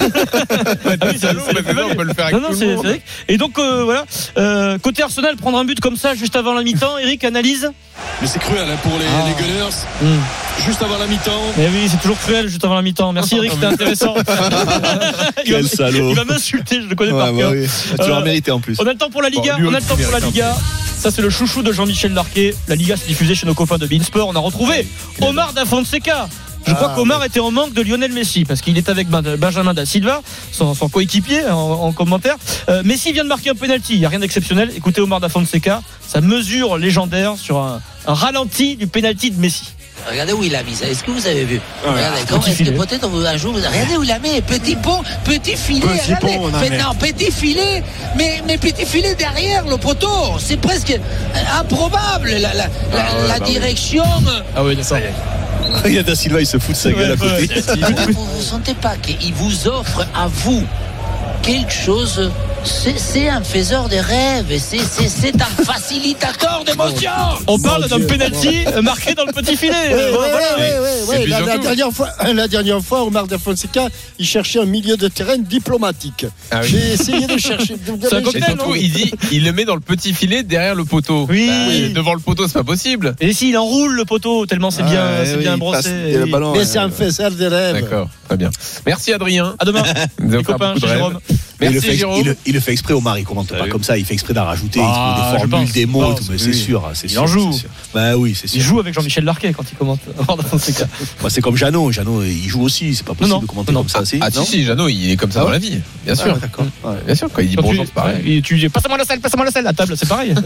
Ah oui, c'est on peut le faire avec non, non, tout le monde. C'est et donc, euh, voilà. Euh, côté Arsenal, prendre un but comme ça juste avant la mi-temps, Eric, analyse. Mais c'est cruel hein, pour les, ah. les Gunners. Mm. Juste avant la mi-temps. Mais oui, c'est toujours cruel juste avant la mi-temps. Merci Eric, c'était intéressant. Quel va, salaud. Il va m'insulter, je le connais ouais, par bah cœur. Oui. Tu euh, l'as mérité en plus. On a le temps pour la Liga. Bon, on a le temps pour la Liga. Ça, c'est le chouchou de Jean-Michel Larquet. La Liga, c'est diffusé chez nos copains de Beansport. On a retrouvé Omar Da Fonseca. Je crois ah, qu'Omar oui. était en manque de Lionel Messi parce qu'il est avec Benjamin Da Silva, son, son coéquipier en, en commentaire. Euh, Messi vient de marquer un penalty, il n'y a rien d'exceptionnel. Écoutez Omar Da Fonseca, sa mesure légendaire sur un, un ralenti du penalty de Messi. Regardez où il a mis ça. Est-ce que vous avez vu? Regardez, comment est-ce que peut-être un jour vous avez... Regardez où il a mis. Petit pont, petit filet. Petit regardez. Pont, non, mais... non, petit filet. Mais, mais petit filet derrière le poteau. C'est presque improbable. La, la, ah, la, ouais, la bah direction. Oui. Ah oui, ça y est. Il y a Da Silva, il se fout de sa gueule ouais, à côté. Ouais. Vous ne sentez pas qu'il vous offre à vous quelque chose? C'est, c'est un faiseur de rêves, c'est, c'est, c'est un facilitateur d'émotions. On parle d'un penalty marqué dans le petit filet. Oui, euh, oui, voilà. oui, oui, oui. La, la, dernière fois, la dernière fois, Omar Da Fonseca, il cherchait un milieu de terrain diplomatique. Ah oui. J'ai essayé de chercher. C'est un cocktail, surtout, il dit, il le met dans le petit filet derrière le poteau. Oui. Bah, devant le poteau, c'est pas possible. Et si il enroule le poteau tellement c'est bien, ah, c'est oui, bien brossé. Et... Ballon, mais ouais, c'est un faiseur de rêves. D'accord, très bien. Merci Adrien. À demain. Les copains, chez Jérôme. Merci, il, le fait, Jérôme. Il, le, il le fait exprès, Omar, il commente pas comme ça, il fait exprès d'en rajouter, ah, il se des formules, des mots, tout, mais oui. c'est sûr. C'est il sûr, en joue. C'est sûr. Bah oui, c'est sûr. Il joue avec Jean-Michel Larquet quand il commente. Bah, c'est comme Jeannot, Jeannot, il joue aussi, c'est pas possible non, non. de commenter non. comme ça. Ah, si, si, Jeannot, il est comme ça ah, dans la vie, bien sûr. Ah, d'accord. Ouais. Bien sûr, quand il dit quand bonjour, c'est pareil. Tu dis, passe-moi la selle, passe-moi la selle, la table, c'est pareil.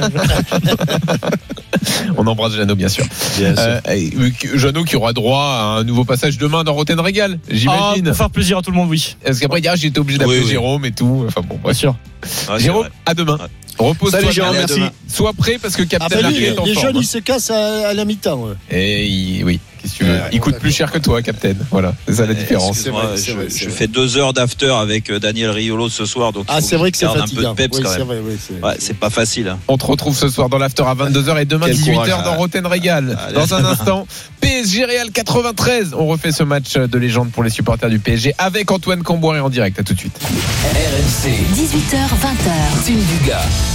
On embrasse Jeannot, bien sûr. Jeannot qui aura droit à un nouveau passage demain dans Rotten Régal, j'imagine. Pour faire plaisir à tout le monde, oui. Parce qu'après, il dit, j'étais obligé d'appeler Jérôme et tout. Enfin bon, bien sûr. Ah, Jérôme, à demain. Ouais. Repose-toi, Jérôme, merci. Sois prêt parce que Captain ah bah Larquet est en les forme. jeunes, ils se cassent à, à la mi-temps. Ouais. Et il, oui, qu'est-ce que tu veux. Ouais, il coûte plus cher que toi, Captain. Voilà, c'est ça la différence. C'est vrai, c'est vrai, je, c'est je fais deux heures d'after avec Daniel Riolo ce soir, donc ah, c'est vrai que c'est fatigant. Un peu de peps oui, quand même. C'est, vrai, oui, c'est... Ouais, c'est pas facile. Hein. On te retrouve ce soir dans l'after à vingt-deux heures et demain Quel dix-huit heures courage, dans Rotten Régal. Dans un instant, P S G Real quatre-vingt-treize. On refait ce match de légende pour les supporters du P S G avec Antoine Camboire en direct. À tout de suite. R M C dix-huit heures vingt. Tim Dugas.